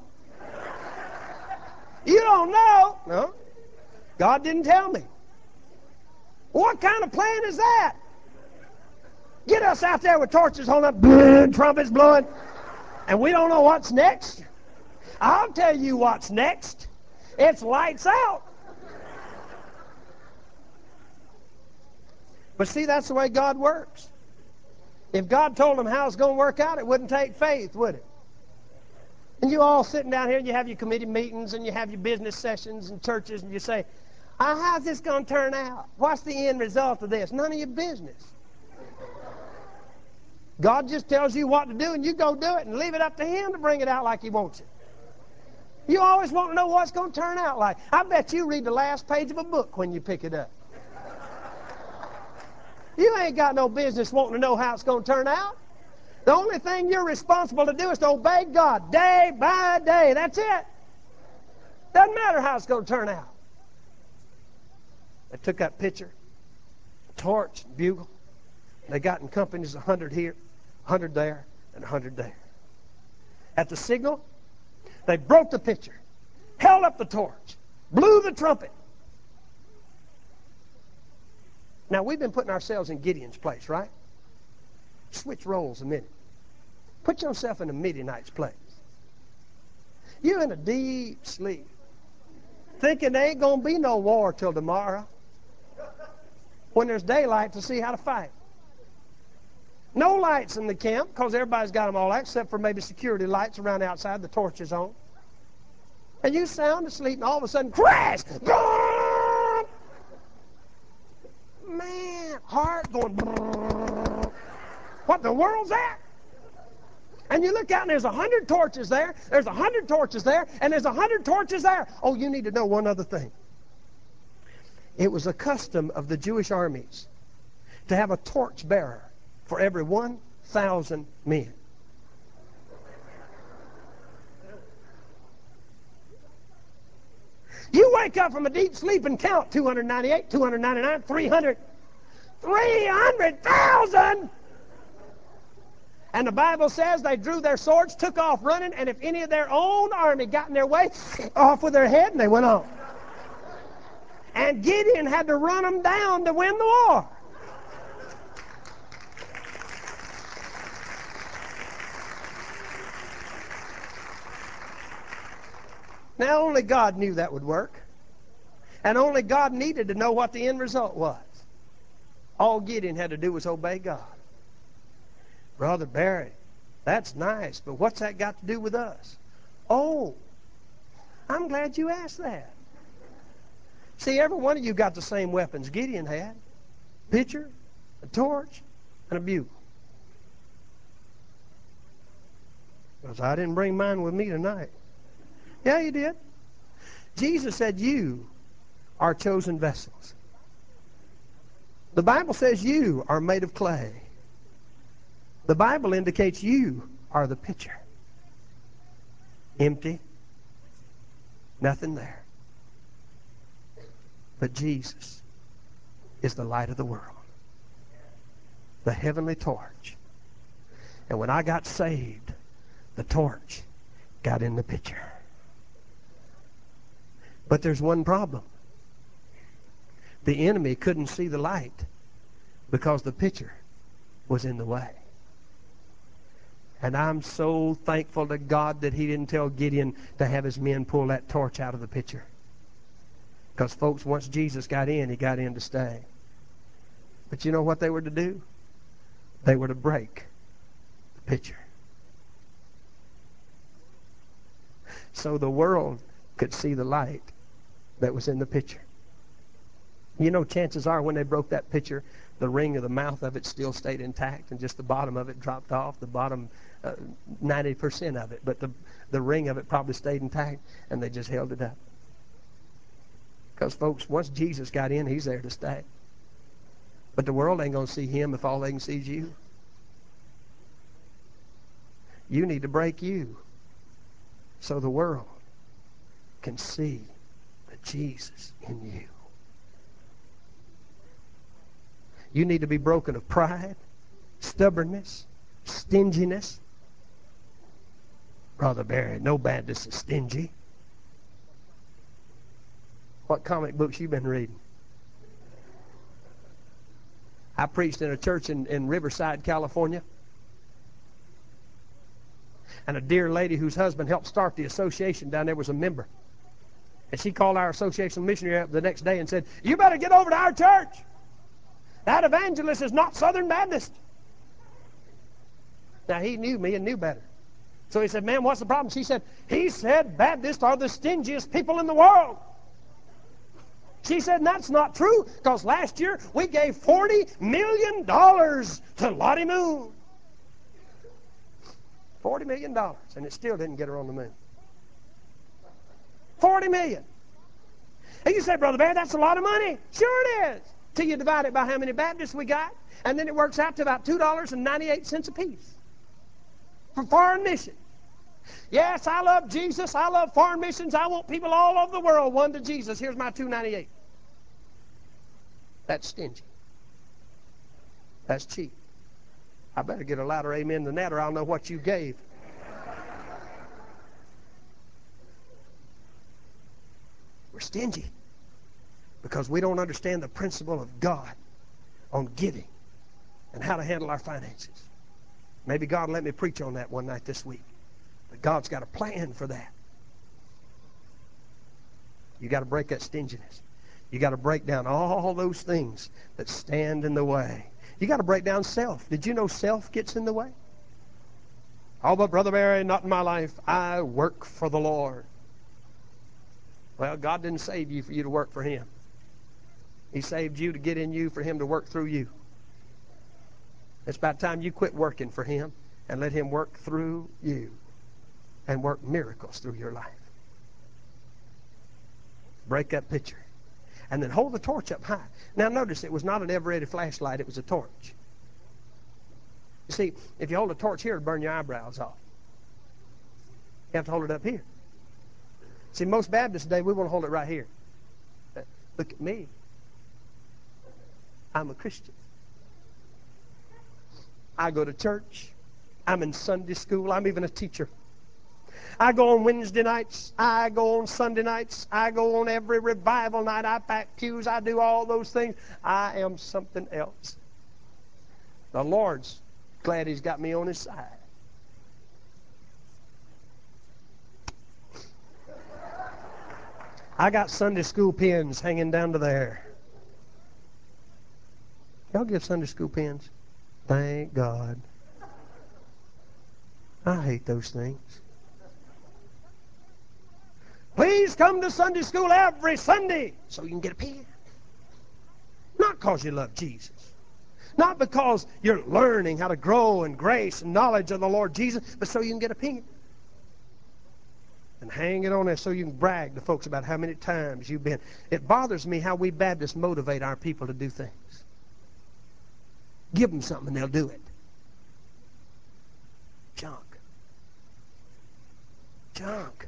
You don't know? No. God didn't tell me. What kind of plan is that? Get us out there with torches holding up, trumpets blowing, and we don't know what's next? I'll tell you what's next. It's lights out. But see, that's the way God works. If God told them how it's going to work out, it wouldn't take faith, would it? And you all sitting down here and you have your committee meetings and you have your business sessions and churches and you say, how's this going to turn out? What's the end result of this? None of your business. God just tells you what to do and you go do it and leave it up to Him to bring it out like He wants it. You always want to know what's going to turn out like. I bet you read the last page of a book when you pick it up. You ain't got no business wanting to know how it's going to turn out. The only thing you're responsible to do is to obey God day by day. That's it. Doesn't matter how it's going to turn out. They took that pitcher, torch, bugle. They got in companies 100 here, 100 there, and 100 there. At the signal, they broke the pitcher, held up the torch, blew the trumpet. Now, we've been putting ourselves in Gideon's place, right? Switch roles a minute. Put yourself in the Midianites' place. You're in a deep sleep, thinking there ain't going to be no war till tomorrow when there's daylight to see how to fight. No lights in the camp because everybody's got them all out except for maybe security lights around outside, the torches on. And you sound asleep and all of a sudden, crash! Man, heart going, what the world's that? And you look out and there's 100 torches there, there's 100 torches there, and there's 100 torches there. Oh, you need to know one other thing. It was a custom of the Jewish armies to have a torch bearer for every 1,000 men. You wake up from a deep sleep and count 298, 299, 300, 300,000! And the Bible says they drew their swords, took off running, and if any of their own army got in their way, off with their head, and they went on. And Gideon had to run them down to win the war. Now, only God knew that would work. And only God needed to know what the end result was. All Gideon had to do was obey God. Brother Barry, that's nice, but what's that got to do with us? Oh, I'm glad you asked that. See, every one of you got the same weapons Gideon had. Pitcher, a torch, and a bugle. Because I didn't bring mine with me tonight. Yeah, you did. Jesus said you are chosen vessels. The Bible says you are made of clay. The Bible indicates you are the pitcher. Empty. Nothing there. But Jesus is the light of the world. The heavenly torch. And when I got saved, the torch got in the pitcher. But there's one problem. The enemy couldn't see the light because the pitcher was in the way. And I'm so thankful to God that he didn't tell Gideon to have his men pull that torch out of the pitcher. Because, folks, once Jesus got in, he got in to stay. But you know what they were to do? They were to break the pitcher. So the world could see the light that was in the pitcher. You know, chances are when they broke that pitcher, the ring of the mouth of it still stayed intact and just the bottom of it dropped off, the bottom 90% of it. But the ring of it probably stayed intact, and they just held it up. Because, folks, once Jesus got in, he's there to stay. But the world ain't going to see him if all they can see is you. You need to break you so the world can see the Jesus in you. You need to be broken of pride, stubbornness, stinginess. Brother Barry, no Baptist is stingy. What comic books you been reading? I preached in a church in Riverside, California. And a dear lady whose husband helped start the association down there was a member. And she called our association missionary up the next day and said, "You better get over to our church. That evangelist is not Southern Baptist." Now, he knew me and knew better. So he said, "Ma'am, what's the problem?" She said, "He said Baptists are the stingiest people in the world." She said, "That's not true, because last year we gave $40 million to Lottie Moon." $40 million, and it still didn't get her on the moon. $40 million. And you say, "Brother Barry, that's a lot of money." Sure it is, till you divide it by how many Baptists we got, and then it works out to about $2.98 a piece for foreign missions. Yes, I love Jesus. I love foreign missions. I want people all over the world won to Jesus. Here's my $2.98. That's stingy. That's cheap. I better get a louder amen than that, or I'll know what you gave. We're stingy because we don't understand the principle of God on giving and how to handle our finances. Maybe God will let me preach on that one night this week. But God's got a plan for that. You got to break that stinginess. You got to break down all those things that stand in the way. You got to break down self. Did you know self gets in the way? "Oh, but Brother Barry, not in my life. I work for the Lord." Well, God didn't save you for you to work for him. He saved you to get in you for him to work through you. It's about time you quit working for him and let him work through you and work miracles through your life. Break that picture. And then hold the torch up high. Now notice, it was not an ever-ready flashlight, it was a torch. You see, if you hold a torch here, it'll burn your eyebrows off. You have to hold it up here. See, most Baptists today, we want to hold it right here. Look at me. I'm a Christian. I go to church. I'm in Sunday school. I'm even a teacher. I go on Wednesday nights. I go on Sunday nights. I go on every revival night. I pack pews. I do all those things. I am something else. The Lord's glad He's got me on His side. I got Sunday school pins hanging down to there. Y'all get Sunday school pins? Thank God. I hate those things. Please come to Sunday school every Sunday so you can get a pen. Not because you love Jesus. Not because you're learning how to grow in grace and knowledge of the Lord Jesus, but so you can get a pen. And hang it on there so you can brag to folks about how many times you've been. It bothers me how we Baptists motivate our people to do things. Give them something and they'll do it. Junk. Junk.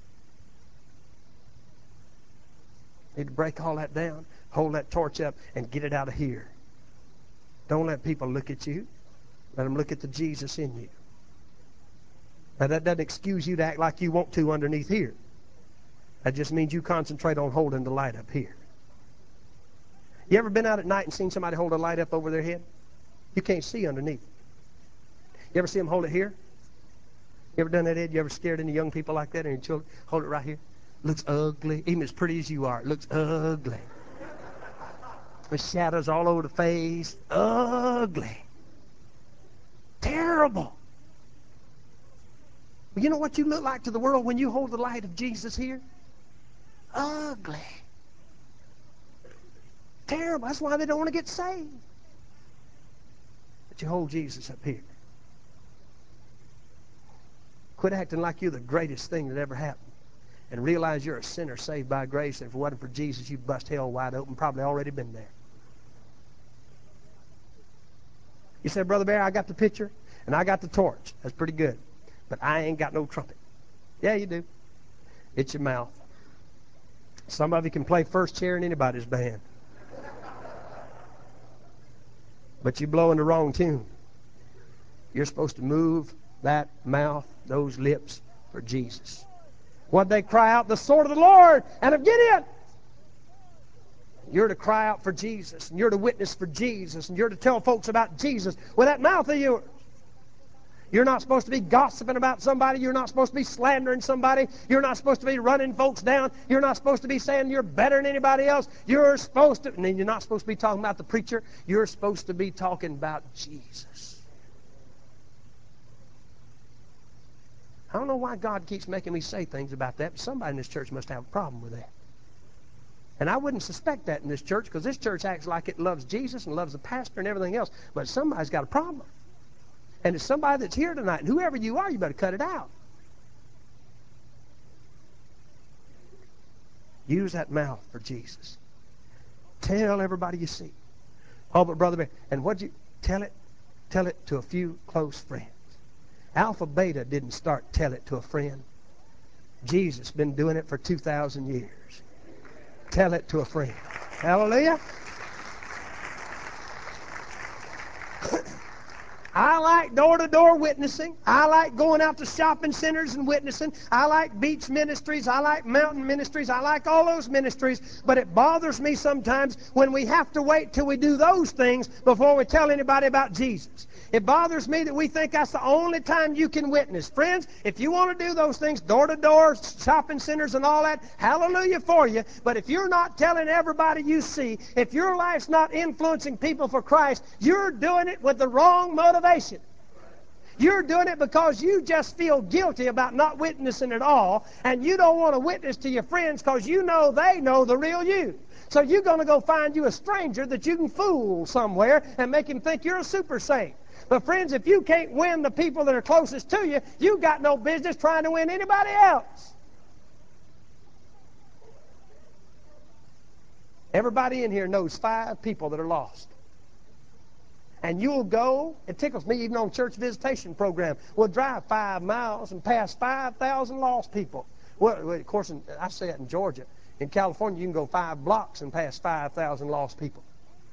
Need to break all that down, hold that torch up, and get it out of here. Don't let people look at you. Let them look at the Jesus in you. Now, that doesn't excuse you to act like you want to underneath here. That just means you concentrate on holding the light up here. You ever been out at night and seen somebody hold a light up over their head? You can't see underneath. You ever see them hold it here? You ever done that, Ed? You ever scared any young people like that and your children hold it right here? Looks ugly. Even as pretty as you are, it looks ugly. With shadows all over the face. Ugly. Terrible. But you know what you look like to the world when you hold the light of Jesus here? Ugly. Terrible. That's why they don't want to get saved. But you hold Jesus up here. Quit acting like you're the greatest thing that ever happened. And realize you're a sinner saved by grace. And if it wasn't for Jesus, you'd bust hell wide open. Probably already been there. You said, Brother Bear, I got the picture and I got the torch. That's pretty good. But I ain't got no trumpet. Yeah, you do. It's your mouth. Some of you can play first chair in anybody's band. But you blow in the wrong tune. You're supposed to move that mouth, those lips for Jesus. What they cry out, the sword of the Lord and of Gideon. You're to cry out for Jesus, and you're to witness for Jesus, and you're to tell folks about Jesus with that mouth of yours. You're not supposed to be gossiping about somebody. You're not supposed to be slandering somebody. You're not supposed to be running folks down. You're not supposed to be saying you're better than anybody else. You're supposed to, and then you're not supposed to be talking about the preacher. You're supposed to be talking about Jesus. I don't know why God keeps making me say things about that, but somebody in this church must have a problem with that. And I wouldn't suspect that in this church, because this church acts like it loves Jesus and loves the pastor and everything else. But somebody's got a problem. And it's somebody that's here tonight. And whoever you are, you better cut it out. Use that mouth for Jesus. Tell everybody you see. Oh, but Brother Bear, and what'd you tell it? Tell it to a few close friends. Alpha Beta didn't start tell it to a friend. Jesus been doing it for 2,000 years. Tell it to a friend. Hallelujah. I like door-to-door witnessing. I like going out to shopping centers and witnessing. I like beach ministries. I like mountain ministries. I like all those ministries. But it bothers me sometimes when we have to wait till we do those things before we tell anybody about Jesus. It bothers me that we think that's the only time you can witness. Friends, if you want to do those things, door-to-door, shopping centers and all that, hallelujah for you. But if you're not telling everybody you see, if your life's not influencing people for Christ, you're doing it with the wrong motivation. You're doing it because you just feel guilty about not witnessing at all, and you don't want to witness to your friends because you know they know the real you. So you're going to go find you a stranger that you can fool somewhere and make him think you're a super saint. But friends, if you can't win the people that are closest to you, you've got no business trying to win anybody else. Everybody in here knows 5 people that are lost. And you'll go, it tickles me even on church visitation program, we'll drive 5 miles and pass 5,000 lost people. Well, of course, I say it in Georgia. In California, you can go 5 blocks and pass 5,000 lost people.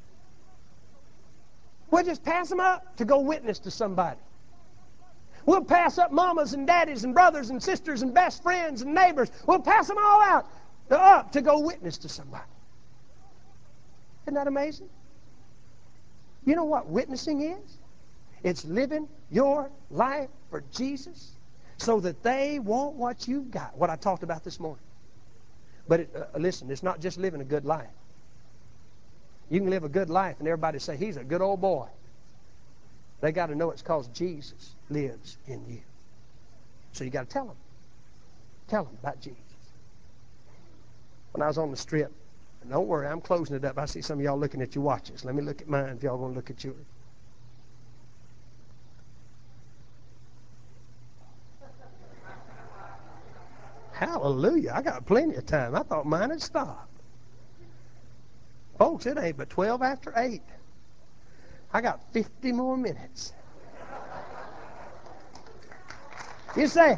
We'll just pass them up to go witness to somebody. We'll pass up mamas and daddies and brothers and sisters and best friends and neighbors. We'll pass them all out up to go witness to somebody. Isn't that amazing? You know what witnessing is? It's living your life for Jesus so that they want what you've got, what I talked about this morning. But listen, it's not just living a good life. You can live a good life and everybody say, he's a good old boy. They got to know it's because Jesus lives in you. So you got to tell them. Tell them about Jesus. When I was on the strip, and don't worry, I'm closing it up. I see some of y'all looking at your watches. Let me look at mine if y'all want to look at yours. Hallelujah. I got plenty of time. I thought mine had stopped. Folks, it ain't but 12 after 8. I got 50 more minutes. You say,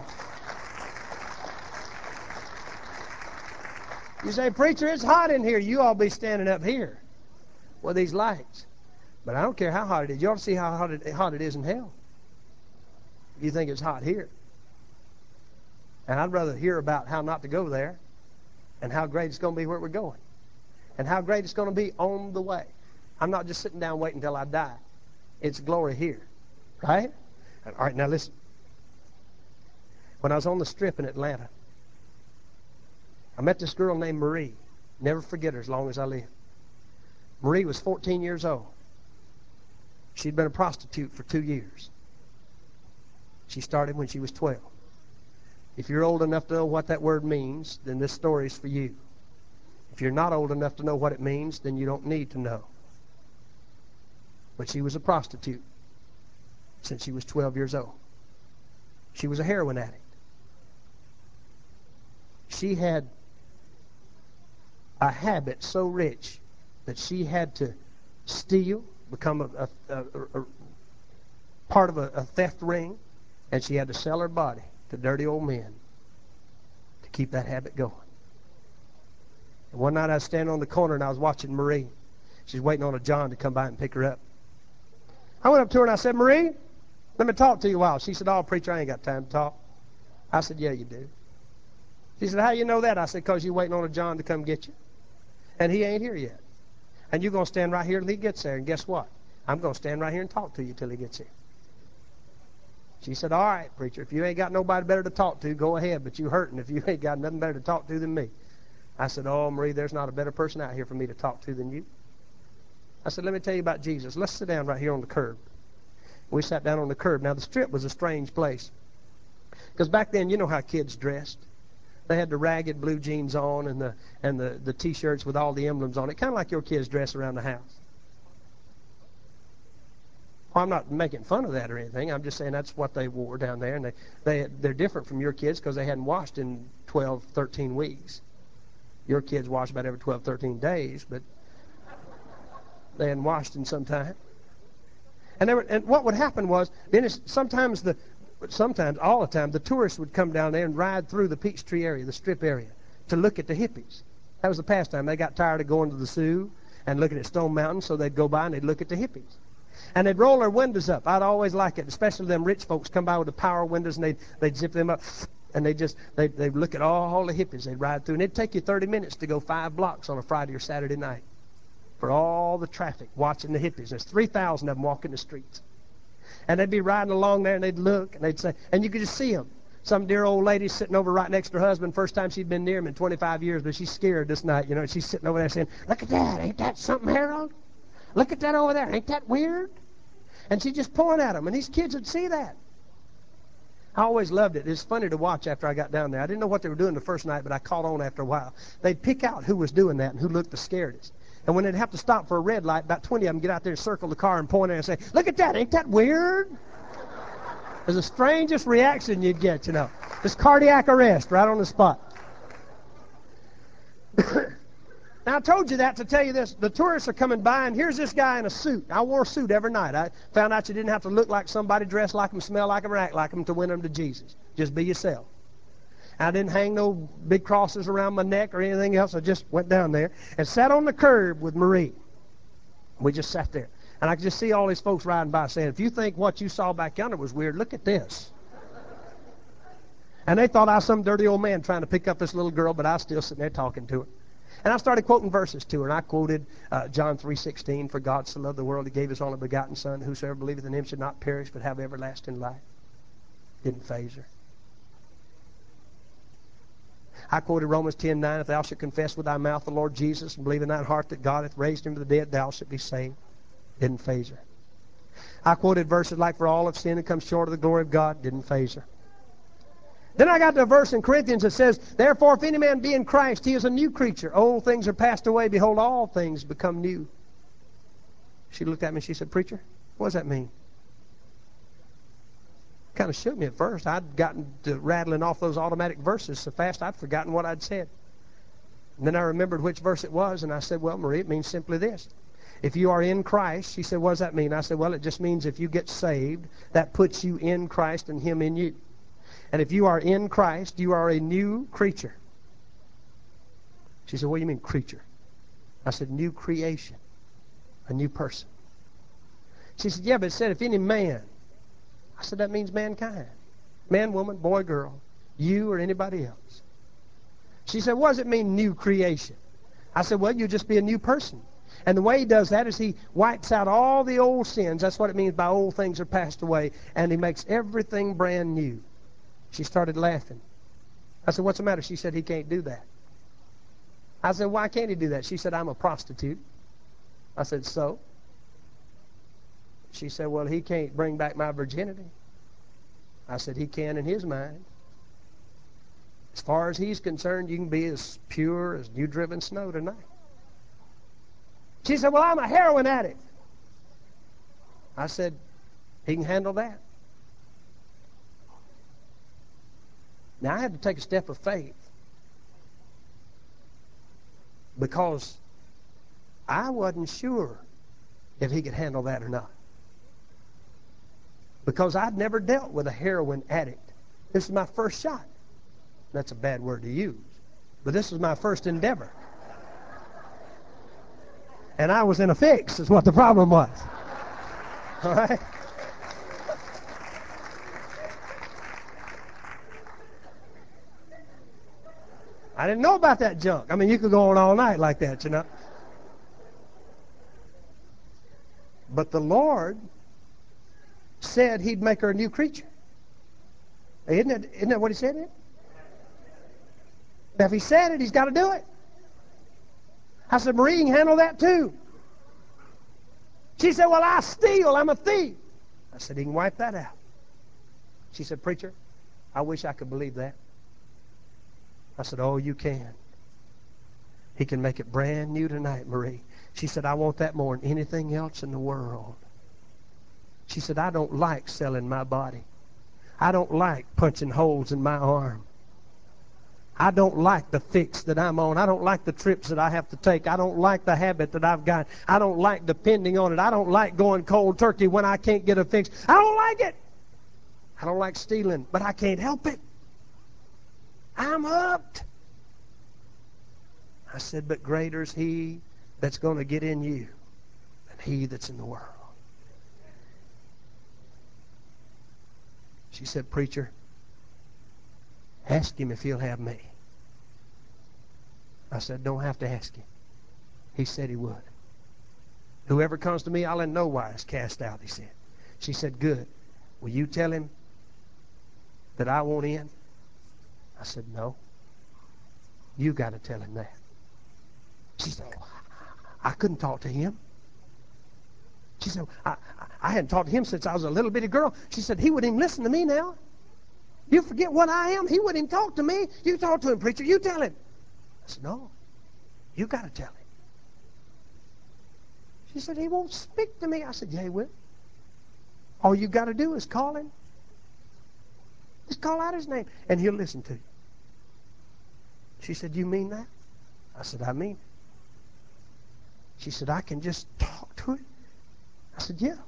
preacher, it's hot in here. You all be standing up here with these lights. But I don't care how hot it is. You ought to see how hot it is in hell. You think it's hot here. And I'd rather hear about how not to go there and how great it's going to be where we're going and how great it's going to be on the way. I'm not just sitting down waiting until I die. It's glory here. Right? All right, now listen. When I was on the strip in Atlanta, I met this girl named Marie. Never forget her as long as I live. Marie was 14 years old. She'd been a prostitute for 2 years. She started when she was 12. If you're old enough to know what that word means, then this story is for you. If you're not old enough to know what it means, then you don't need to know. But she was a prostitute since she was 12 years old. She was a heroin addict. She had a habit so rich that she had to steal, become a part of a theft ring, and she had to sell her body to dirty old men to keep that habit going. And one night I was standing on the corner and I was watching Marie. She's waiting on a John to come by and pick her up. I went up to her and I said, Marie, let me talk to you a while. She said, oh, preacher, I ain't got time to talk. I said, yeah, you do. She said, how you know that? I said, because you're waiting on a John to come get you. And he ain't here yet. And you're going to stand right here till he gets there. And guess what? I'm going to stand right here and talk to you till he gets here. She said, all right, preacher, if you ain't got nobody better to talk to, go ahead, but you hurting if you ain't got nothing better to talk to than me. I said, oh, Marie, there's not a better person out here for me to talk to than you. I said, let me tell you about Jesus. Let's sit down right here on the curb. We sat down on the curb. Now, the strip was a strange place. Because back then, you know how kids dressed. They had the ragged blue jeans on and the T-shirts with all the emblems on it, kind of like your kids dress around the house. Well, I'm not making fun of that or anything. I'm just saying that's what they wore down there. And they're different from your kids because they hadn't washed in 12, 13 weeks. Your kids wash about every 12, 13 days, but they hadn't washed in some time. And what would happen was, then sometimes, all the time, the tourists would come down there and ride through the Peachtree area, the strip area, to look at the hippies. That was the pastime. They got tired of going to the Sioux and looking at Stone Mountain, so they'd go by and they'd look at the hippies. And they'd roll their windows up. I'd always like it, especially them rich folks come by with the power windows and they'd zip them up. And they'd look at all the hippies. They'd ride through. And it'd take you 30 minutes to go 5 blocks on a Friday or Saturday night for all the traffic watching the hippies. There's 3,000 of them walking the streets. And they'd be riding along there and they'd look and they'd say, and you could just see them. Some dear old lady sitting over right next to her husband. First time she'd been near him in 25 years, but she's scared this night, you know. And she's sitting over there saying, look at that. Ain't that something, Harold? Look at that over there. Ain't that weird? And she'd just point at them, and these kids would see that. I always loved it. It was funny to watch after I got down there. I didn't know what they were doing the first night, but I caught on after a while. They'd pick out who was doing that and who looked the scaredest. And when they'd have to stop for a red light, about 20 of them get out there and circle the car and point at it and say, look at that. Ain't that weird? It was the strangest reaction you'd get, you know. Just cardiac arrest right on the spot. Now, I told you that to tell you this. The tourists are coming by, and here's this guy in a suit. I wore a suit every night. I found out you didn't have to look like somebody, dress like them, smell like them, or act like them to win them to Jesus. Just be yourself. I didn't hang no big crosses around my neck or anything else. I just went down there and sat on the curb with Marie. We just sat there. And I could just see all these folks riding by saying, if you think what you saw back yonder was weird, look at this. And they thought I was some dirty old man trying to pick up this little girl, but I was still sitting there talking to her. And I started quoting verses to her, and I quoted John 3:16, for God so loved the world, he gave his only begotten Son, whosoever believeth in him should not perish, but have everlasting life. Didn't faze her. I quoted Romans 10:9, if thou shalt confess with thy mouth the Lord Jesus, and believe in thine heart that God hath raised him from the dead, thou shalt be saved. Didn't faze her. I quoted verses like, for all have sinned and come short of the glory of God. Didn't faze her. Then I got to a verse in Corinthians that says, therefore, if any man be in Christ, he is a new creature. Old things are passed away. Behold, all things become new. She looked at me and she said, preacher, what does that mean? Kind of shook me at first. I'd gotten to rattling off those automatic verses so fast I'd forgotten what I'd said. And then I remembered which verse it was, and I said, well, Marie, it means simply this. If you are in Christ, she said, what does that mean? I said, well, it just means if you get saved, that puts you in Christ and him in you. And if you are in Christ, you are a new creature. She said, what do you mean, creature? I said, new creation, a new person. She said, yeah, but it said, if any man. I said, that means mankind. Man, woman, boy, girl, you or anybody else. She said, what does it mean, new creation? I said, well, you'll just be a new person. And the way he does that is he wipes out all the old sins. That's what it means by old things are passed away. And he makes everything brand new. She started laughing. I said, what's the matter? She said, he can't do that. I said, why can't he do that? She said, I'm a prostitute. I said, so? She said, well, he can't bring back my virginity. I said, he can in his mind. As far as he's concerned, you can be as pure as dew-driven snow tonight. She said, well, I'm a heroin addict. I said, he can handle that. Now, I had to take a step of faith because I wasn't sure if he could handle that or not. Because I'd never dealt with a heroin addict. This is my first shot. That's a bad word to use. But this was my first endeavor. And I was in a fix, is what the problem was. All right? I didn't know about that junk. I mean, you could go on all night like that, you know. But the Lord said he'd make her a new creature. Isn't that what he said? Now, if he said it, he's got to do it. I said, Marie, you can handle that too. She said, well, I steal. I'm a thief. I said, he can wipe that out. She said, preacher, I wish I could believe that. I said, oh, you can. He can make it brand new tonight, Marie. She said, I want that more than anything else in the world. She said, I don't like selling my body. I don't like punching holes in my arm. I don't like the fix that I'm on. I don't like the trips that I have to take. I don't like the habit that I've got. I don't like depending on it. I don't like going cold turkey when I can't get a fix. I don't like it. I don't like stealing, but I can't help it. I'm hooked. I said, but greater is he that's going to get in you than he that's in the world. She said, preacher, ask him if he'll have me. I said, don't have to ask him. He said he would. Whoever comes to me, I'll in no wise cast out, he said. She said, good. Will you tell him that I won't in? I said, no. You got to tell him that. She said, oh, I couldn't talk to him. She said, I hadn't talked to him since I was a little bitty girl. She said, he wouldn't even listen to me now. You forget what I am? He wouldn't even talk to me. You talk to him, preacher. You tell him. I said, no. You got to tell him. She said, he won't speak to me. I said, yeah, he will. All you got to do is call him. Just call out his name, and he'll listen to you. She said, you mean that? I said, I mean it. She said, I can just talk to it? I said, yeah.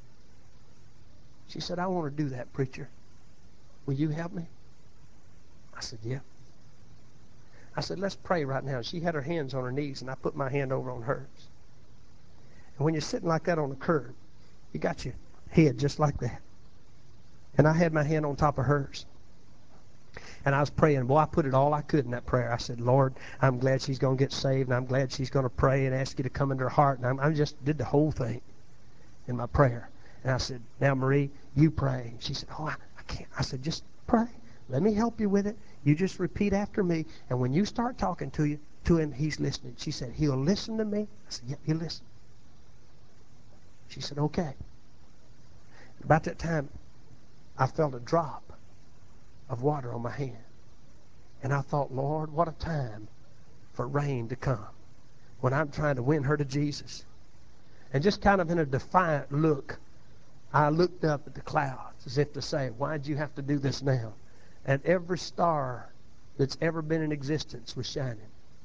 She said, I want to do that, preacher. Will you help me? I said, yeah. I said, let's pray right now. She had her hands on her knees, and I put my hand over on hers. And when you're sitting like that on the curb, you got your head just like that. And I had my hand on top of hers. And I was praying. Boy, I put it all I could in that prayer. I said, Lord, I'm glad she's going to get saved, and I'm glad she's going to pray and ask you to come into her heart. And I just did the whole thing in my prayer. And I said, now, Marie, you pray. She said, oh, I can't. I said, just pray. Let me help you with it. You just repeat after me. And when you start talking to him, he's listening. She said, he'll listen to me? I said, yeah, he'll listen. She said, okay. About that time, I felt a drop of water on my hand. And I thought, Lord, what a time for rain to come when I'm trying to win her to Jesus. And just kind of in a defiant look, I looked up at the clouds as if to say, why'd you have to do this now? And every star that's ever been in existence was shining.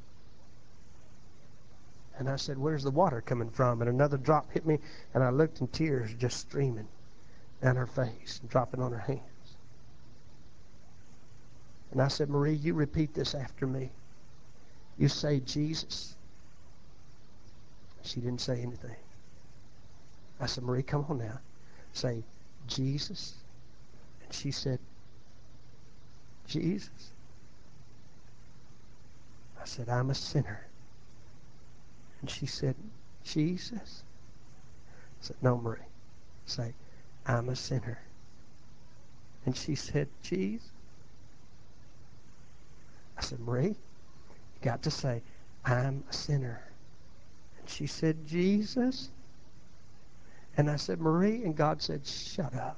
And I said, where's the water coming from? And another drop hit me, and I looked, and tears just streaming down her face and dropping on her hands. And I said, Marie, you repeat this after me. You say, Jesus. She didn't say anything. I said, Marie, come on now. Say, Jesus. And she said, Jesus. I said, I'm a sinner. And she said, Jesus. I said, no, Marie. Say, I'm a sinner. And she said, Jesus. I said, Marie, you got to say, I'm a sinner. And she said, Jesus. And I said, Marie, and God said, shut up.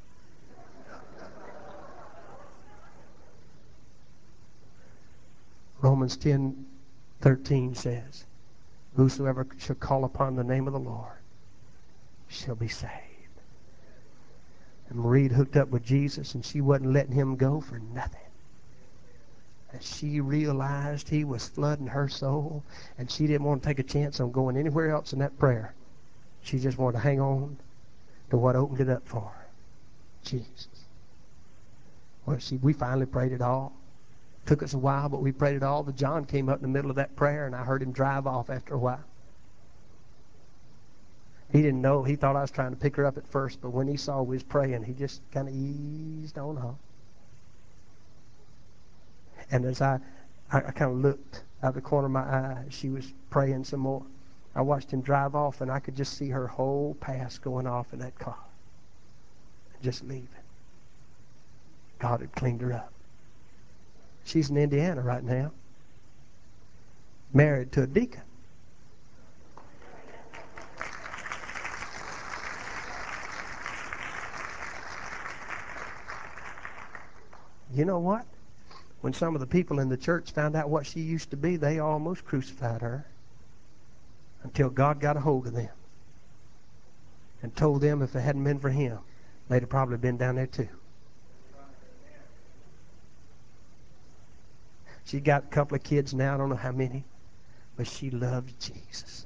Romans 10:13 says, whosoever shall call upon the name of the Lord shall be saved. And Marie hooked up with Jesus, and she wasn't letting him go for nothing. And she realized he was flooding her soul, and she didn't want to take a chance on going anywhere else in that prayer. She just wanted to hang on to what opened it up for her. Jesus. Well, we finally prayed it all. Took us a while, but we prayed it all. But John came up in the middle of that prayer, and I heard him drive off after a while. He didn't know. He thought I was trying to pick her up at first, but when he saw we was praying, he just kind of eased on off. And as I kind of looked out the corner of my eye, she was praying some more. I watched him drive off, and I could just see her whole past going off in that car. Just leaving. God had cleaned her up. She's in Indiana right now, married to a deacon. You know what? When some of the people in the church found out what she used to be, they almost crucified her until God got a hold of them and told them if it hadn't been for him, they'd have probably been down there too. She got a couple of kids now, I don't know how many, but she loved Jesus.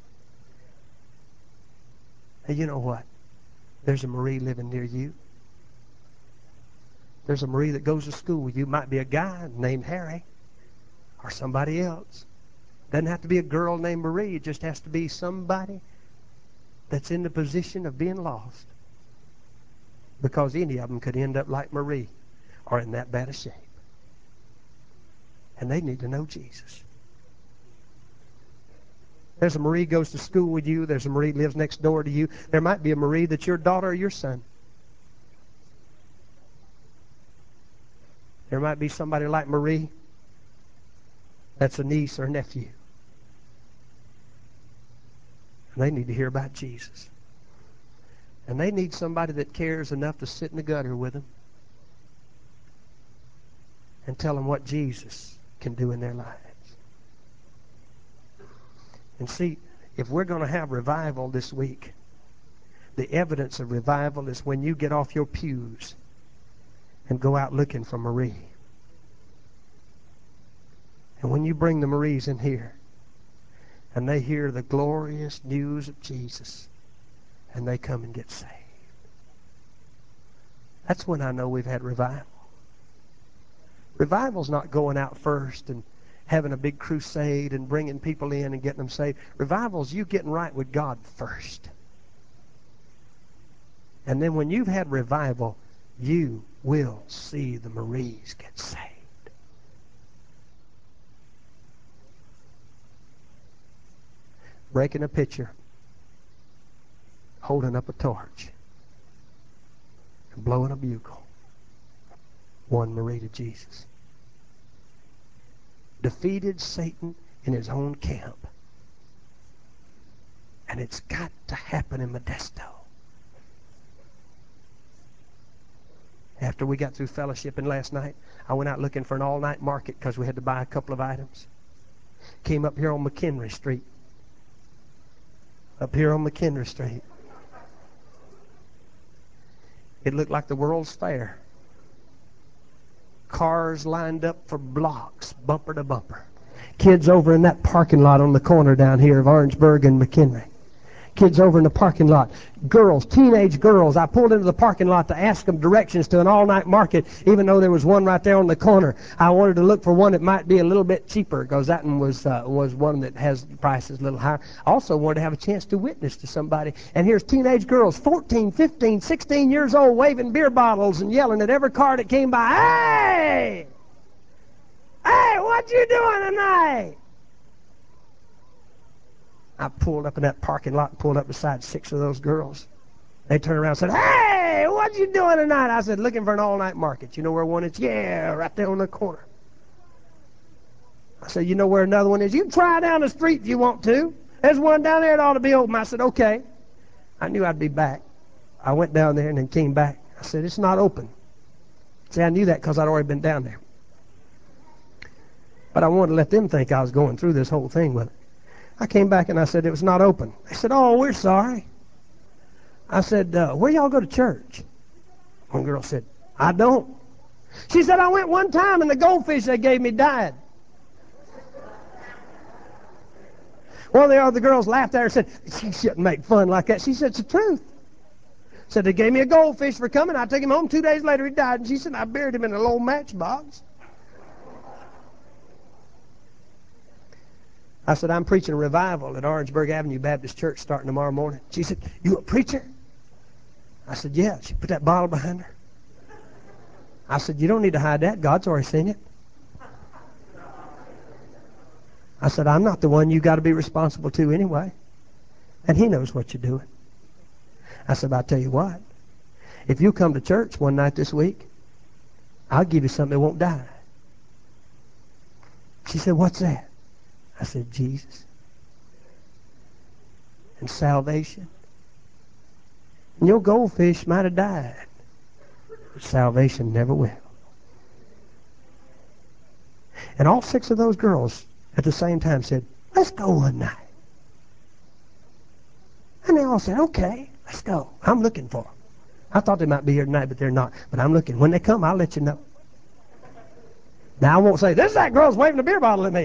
And you know what? There's a Marie living near you. There's a Marie that goes to school with you. Might be a guy named Harry or somebody else. Doesn't have to be a girl named Marie. It just has to be somebody that's in the position of being lost. Because any of them could end up like Marie or in that bad a shape. And they need to know Jesus. There's a Marie goes to school with you. There's a Marie lives next door to you. There might be a Marie that's your daughter or your son. There might be somebody like Marie that's a niece or nephew. And they need to hear about Jesus. And they need somebody that cares enough to sit in the gutter with them and tell them what Jesus can do in their lives. And see, if we're going to have revival this week, the evidence of revival is when you get off your pews and go out looking for Marie. And when you bring the Maries in here, and they hear the glorious news of Jesus, and they come and get saved. That's when I know we've had revival. Revival's not going out first and having a big crusade and bringing people in and getting them saved. Revival's you getting right with God first. And then when you've had revival, you will see the Maries get saved. Breaking a pitcher, holding up a torch, and blowing a bugle, won Marie to Jesus. Defeated Satan in his own camp. And it's got to happen in Modesto. After we got through fellowshipping last night, I went out looking for an all-night market because we had to buy a couple of items. Came up here on McHenry Street. Up here on McHenry Street. It looked like the World's Fair. Cars lined up for blocks, bumper to bumper. Kids over in that parking lot on the corner down here of Orangeburg and McHenry. Kids over in the parking lot. Girls, teenage girls. I pulled into the parking lot to ask them directions to an all-night market, even though there was one right there on the corner. I wanted to look for one that might be a little bit cheaper, because that one was one that has prices a little higher. I also wanted to have a chance to witness to somebody. And here's teenage girls, 14, 15, 16 years old, waving beer bottles and yelling at every car that came by, "Hey! Hey, what you doing tonight?" I pulled up in that parking lot and pulled up beside 6 of those girls. They turned around and said, "Hey, what you doing tonight?" I said, "Looking for an all-night market. You know where one is?" "Yeah, right there on the corner." I said, "You know where another one is?" "You can try down the street if you want to. There's one down there that ought to be open." I said, "Okay." I knew I'd be back. I went down there and then came back. I said, "It's not open." See, I knew that because I'd already been down there. But I wanted to let them think I was going through this whole thing with it. I came back and I said, "It was not open." They said, "Oh, we're sorry." I said, "Where y'all go to church?" One girl said, "I don't." She said, "I went one time and the goldfish they gave me died." One of the other girls laughed at her and said, "She shouldn't make fun like that." She said, "It's the truth." Said, "They gave me a goldfish for coming. I took him home. 2 days later he died." And she said, "I buried him in a little matchbox." I said, "I'm preaching a revival at Orangeburg Avenue Baptist Church starting tomorrow morning." She said, "You a preacher?" I said, "Yeah." She put that bottle behind her. I said, "You don't need to hide that. God's already seen it." I said, "I'm not the one you got to be responsible to anyway. And he knows what you're doing." I said, "But I'll tell you what. If you come to church one night this week, I'll give you something that won't die." She said, "What's that?" I said, "Jesus and salvation. And your goldfish might have died, but salvation never will." And all 6 of those girls at the same time said, "Let's go one night." And they all said, "Okay, let's go. I'm looking for them." I thought they might be here tonight, but they're not. But I'm looking. When they come, I'll let you know. Now, I won't say, "This is that girl's waving a beer bottle at me."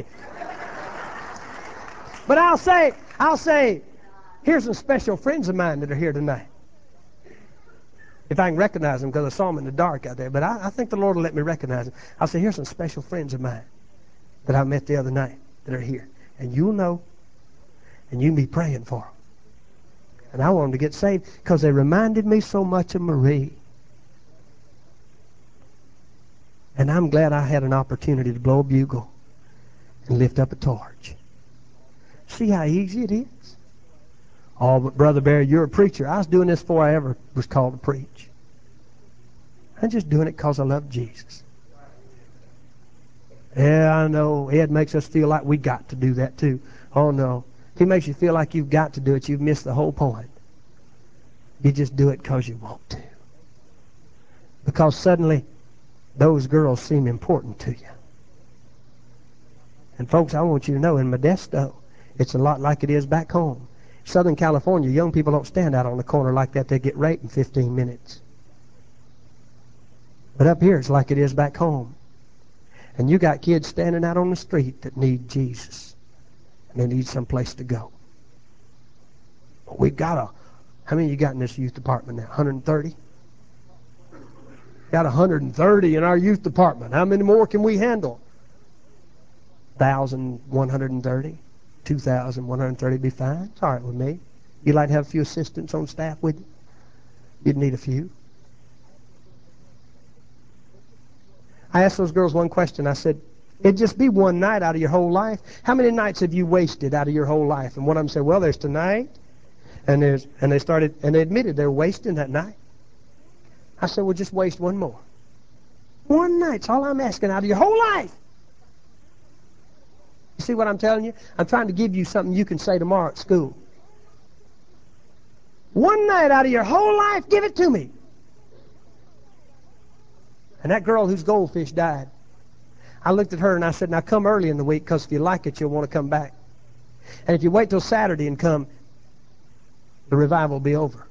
But I'll say, "Here's some special friends of mine that are here tonight." If I can recognize them, because I saw them in the dark out there. But I think the Lord will let me recognize them. I'll say, "Here's some special friends of mine that I met the other night that are here. And you'll know, and you can be praying for them." And I want them to get saved because they reminded me so much of Marie. And I'm glad I had an opportunity to blow a bugle and lift up a torch. See how easy it is? "Oh, but Brother Barry, you're a preacher." I was doing this before I ever was called to preach. I'm just doing it because I love Jesus. Yeah, I know. Ed makes us feel like we got to do that too. Oh, no. If he makes you feel like you've got to do it, you've missed the whole point. You just do it because you want to. Because suddenly, those girls seem important to you. And folks, I want you to know, in Modesto, it's a lot like it is back home. Southern California, young people don't stand out on the corner like that. They get raped in 15 minutes. But up here, it's like it is back home. And you got kids standing out on the street that need Jesus. and they need some place to go. But we've got how many you got in this youth department now? 130? Got 130 in our youth department. How many more can we handle? 1,130? 2,130 be fine. It's all right with me. You'd like to have a few assistants on staff with you? You'd need a few. I asked those girls one question. I said, it'd just be one night out of your whole life. How many nights have you wasted out of your whole life? And one of them said, well, there's tonight. And they admitted they were wasting that night. I said, well, just waste one more. One night's all I'm asking out of your whole life. You see what I'm telling you? I'm trying to give you something you can say tomorrow at school. One night out of your whole life, give it to me. And that girl whose goldfish died, I looked at her and I said, now come early in the week, because if you like it, you'll want to come back. And if you wait till Saturday and come, the revival will be over.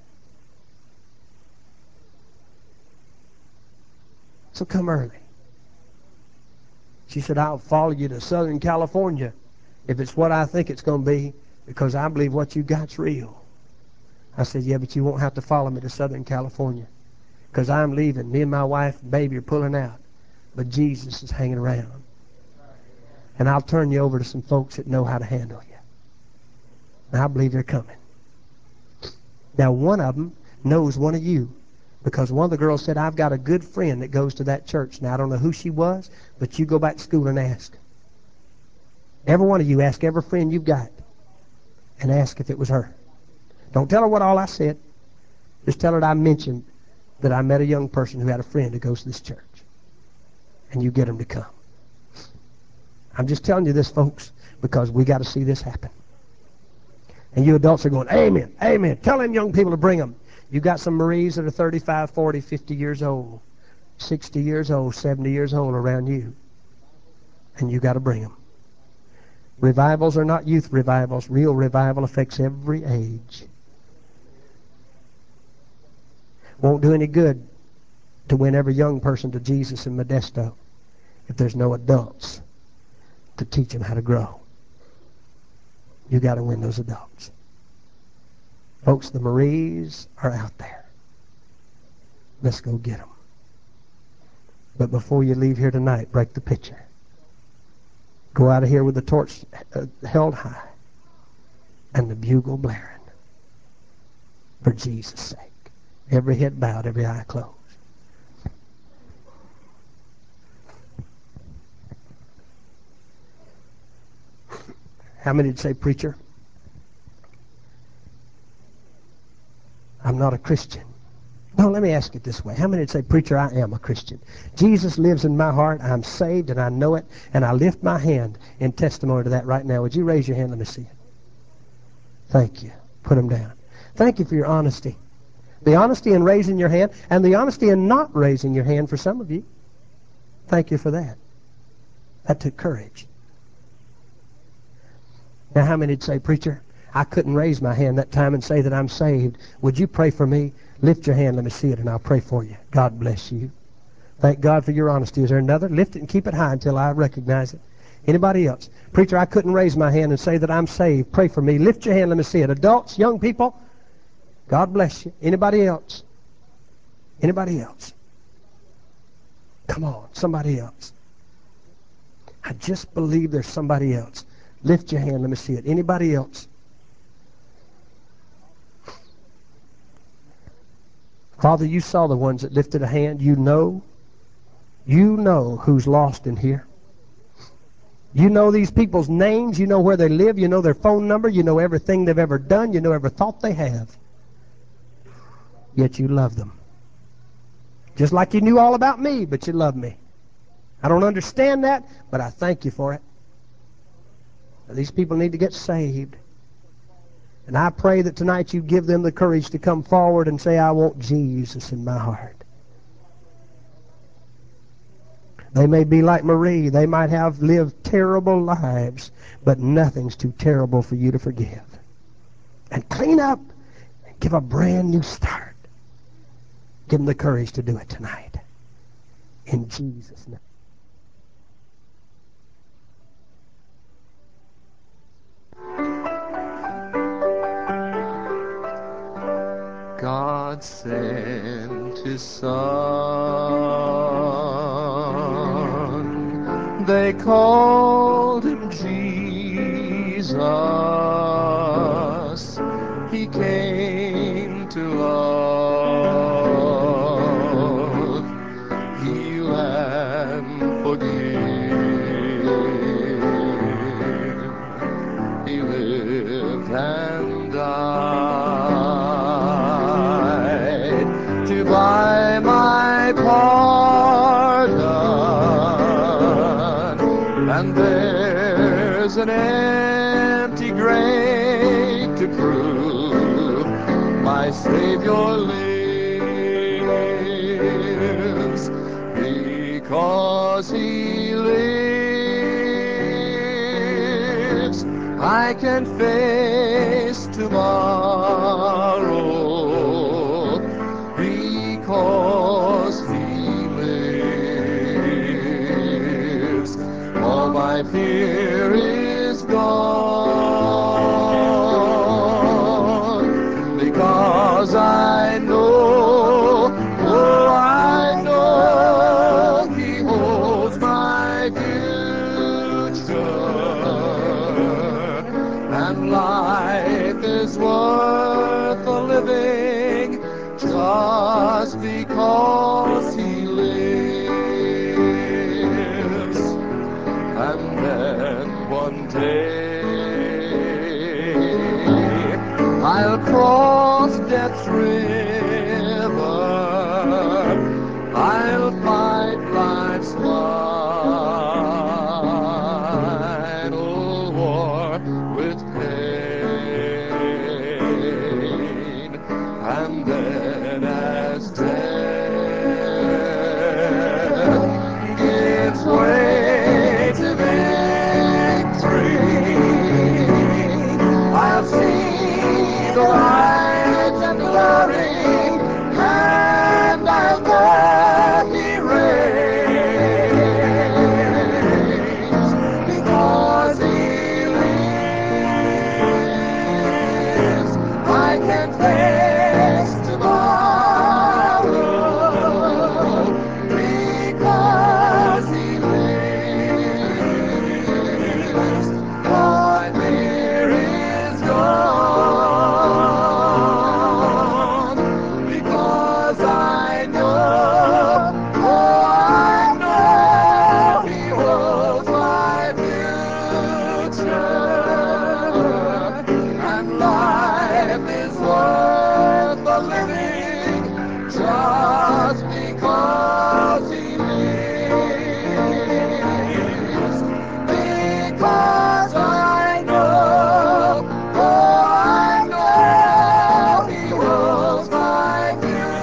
So come early. She said, I'll follow you to Southern California if it's what I think it's going to be, because I believe what you got's real. I said, yeah, but you won't have to follow me to Southern California, because I'm leaving. Me and my wife and baby are pulling out, but Jesus is hanging around. And I'll turn you over to some folks that know how to handle you. And I believe they're coming. Now, one of them knows one of you, because one of the girls said, I've got a good friend that goes to that church. Now, I don't know who she was, but you go back to school and ask. Every one of you, ask every friend you've got and ask if it was her. Don't tell her what all I said. Just tell her that I mentioned that I met a young person who had a friend who goes to this church. And you get them to come. I'm just telling you this, folks, because we got to see this happen. And you adults are going, amen, amen. Tell them young people to bring them. You got some Maries that are 35, 40, 50 years old, 60 years old, 70 years old around you. And you got to bring them. Revivals are not youth revivals. Real revival affects every age. Won't do any good to win every young person to Jesus in Modesto if there's no adults to teach them how to grow. You got to win those adults. Folks, the Maries are out there. Let's go get them. But before you leave here tonight, break the pitcher. Go out of here with the torch held high and the bugle blaring for Jesus' sake. Every head bowed, every eye closed. How many would say, preacher, I'm not a Christian? No, let me ask it this way. How many would say, preacher, I am a Christian? Jesus lives in my heart. I'm saved and I know it. And I lift my hand in testimony to that right now. Would you raise your hand? Let me see it. Thank you. Put them down. Thank you for your honesty. The honesty in raising your hand and the honesty in not raising your hand for some of you. Thank you for that. That took courage. Now, how many would say, preacher, I couldn't raise my hand that time and say that I'm saved. Would you pray for me? Lift your hand. Let me see it, and I'll pray for you. God bless you. Thank God for your honesty. Is there another? Lift it and keep it high until I recognize it. Anybody else? Preacher, I couldn't raise my hand and say that I'm saved. Pray for me. Lift your hand. Let me see it. Adults, young people, God bless you. Anybody else? Anybody else? Come on, somebody else. I just believe there's somebody else. Lift your hand. Let me see it. Anybody else? Father, you saw the ones that lifted a hand. You know who's lost in here. You know these people's names. You know where they live. You know their phone number. You know everything they've ever done. You know every thought they have. Yet you love them. Just like you knew all about me, but you love me. I don't understand that, but I thank you for it. These people need to get saved. And I pray that tonight you give them the courage to come forward and say, I want Jesus in my heart. They may be like Marie. They might have lived terrible lives, but nothing's too terrible for you to forgive. And clean up and give a brand new start. Give them the courage to do it tonight. In Jesus' name. God sent his Son. They called him Jesus. He came to love, heal and forgive. He lived and died to buy my pardon, and there's an empty grave to prove my Savior lives. Because he lives, I can face tomorrow. Because he lives, all my fear is gone. Because I know, oh, I know he holds my future, and life is worth the living just because he lives. And then one day I'll cross death's river, I'll fight life's final war with pain. And then as death gives way to victory, I'll see the light and glory, and I'll know he reigns. Because he lives, I can face tomorrow. Because he lives, my fear is gone. Because I know, oh, I know he holds my future, and life is worth the living just because he lives. Because I know, oh, I know he holds my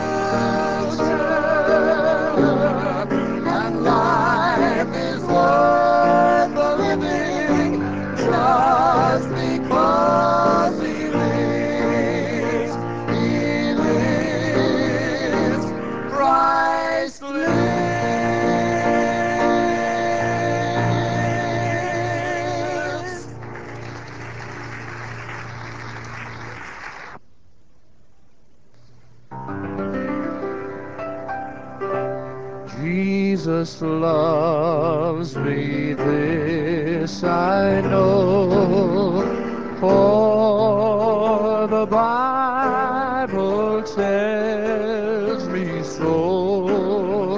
future, and life is worth the living just because he lives. He lives, Christ lives. Jesus loves me, this I know, for the Bible tells me so.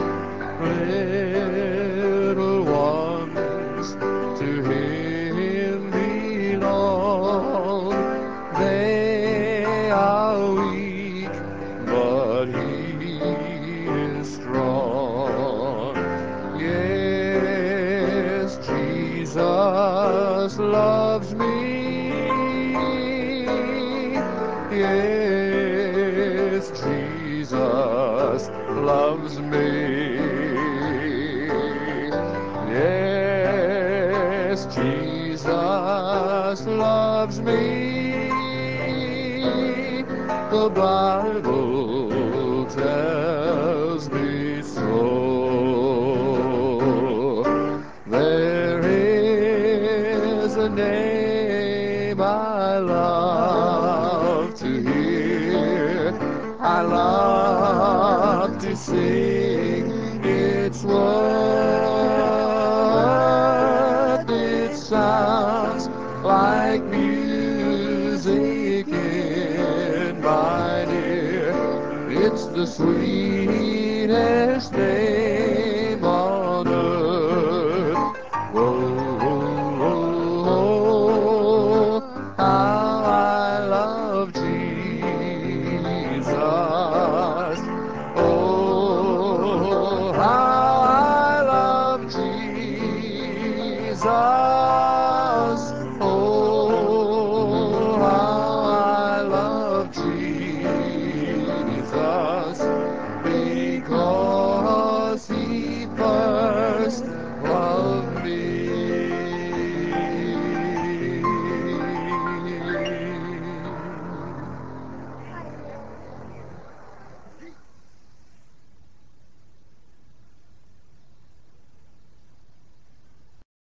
Little ones to him belong. They are weak, but he is strong. Yes, Jesus loves me. Yes, Jesus loves me. Yes, Jesus loves me. The Bible tells me so. There is a name I love to hear. I love sing its worth. It sounds like music in my ear. It's the sweetest thing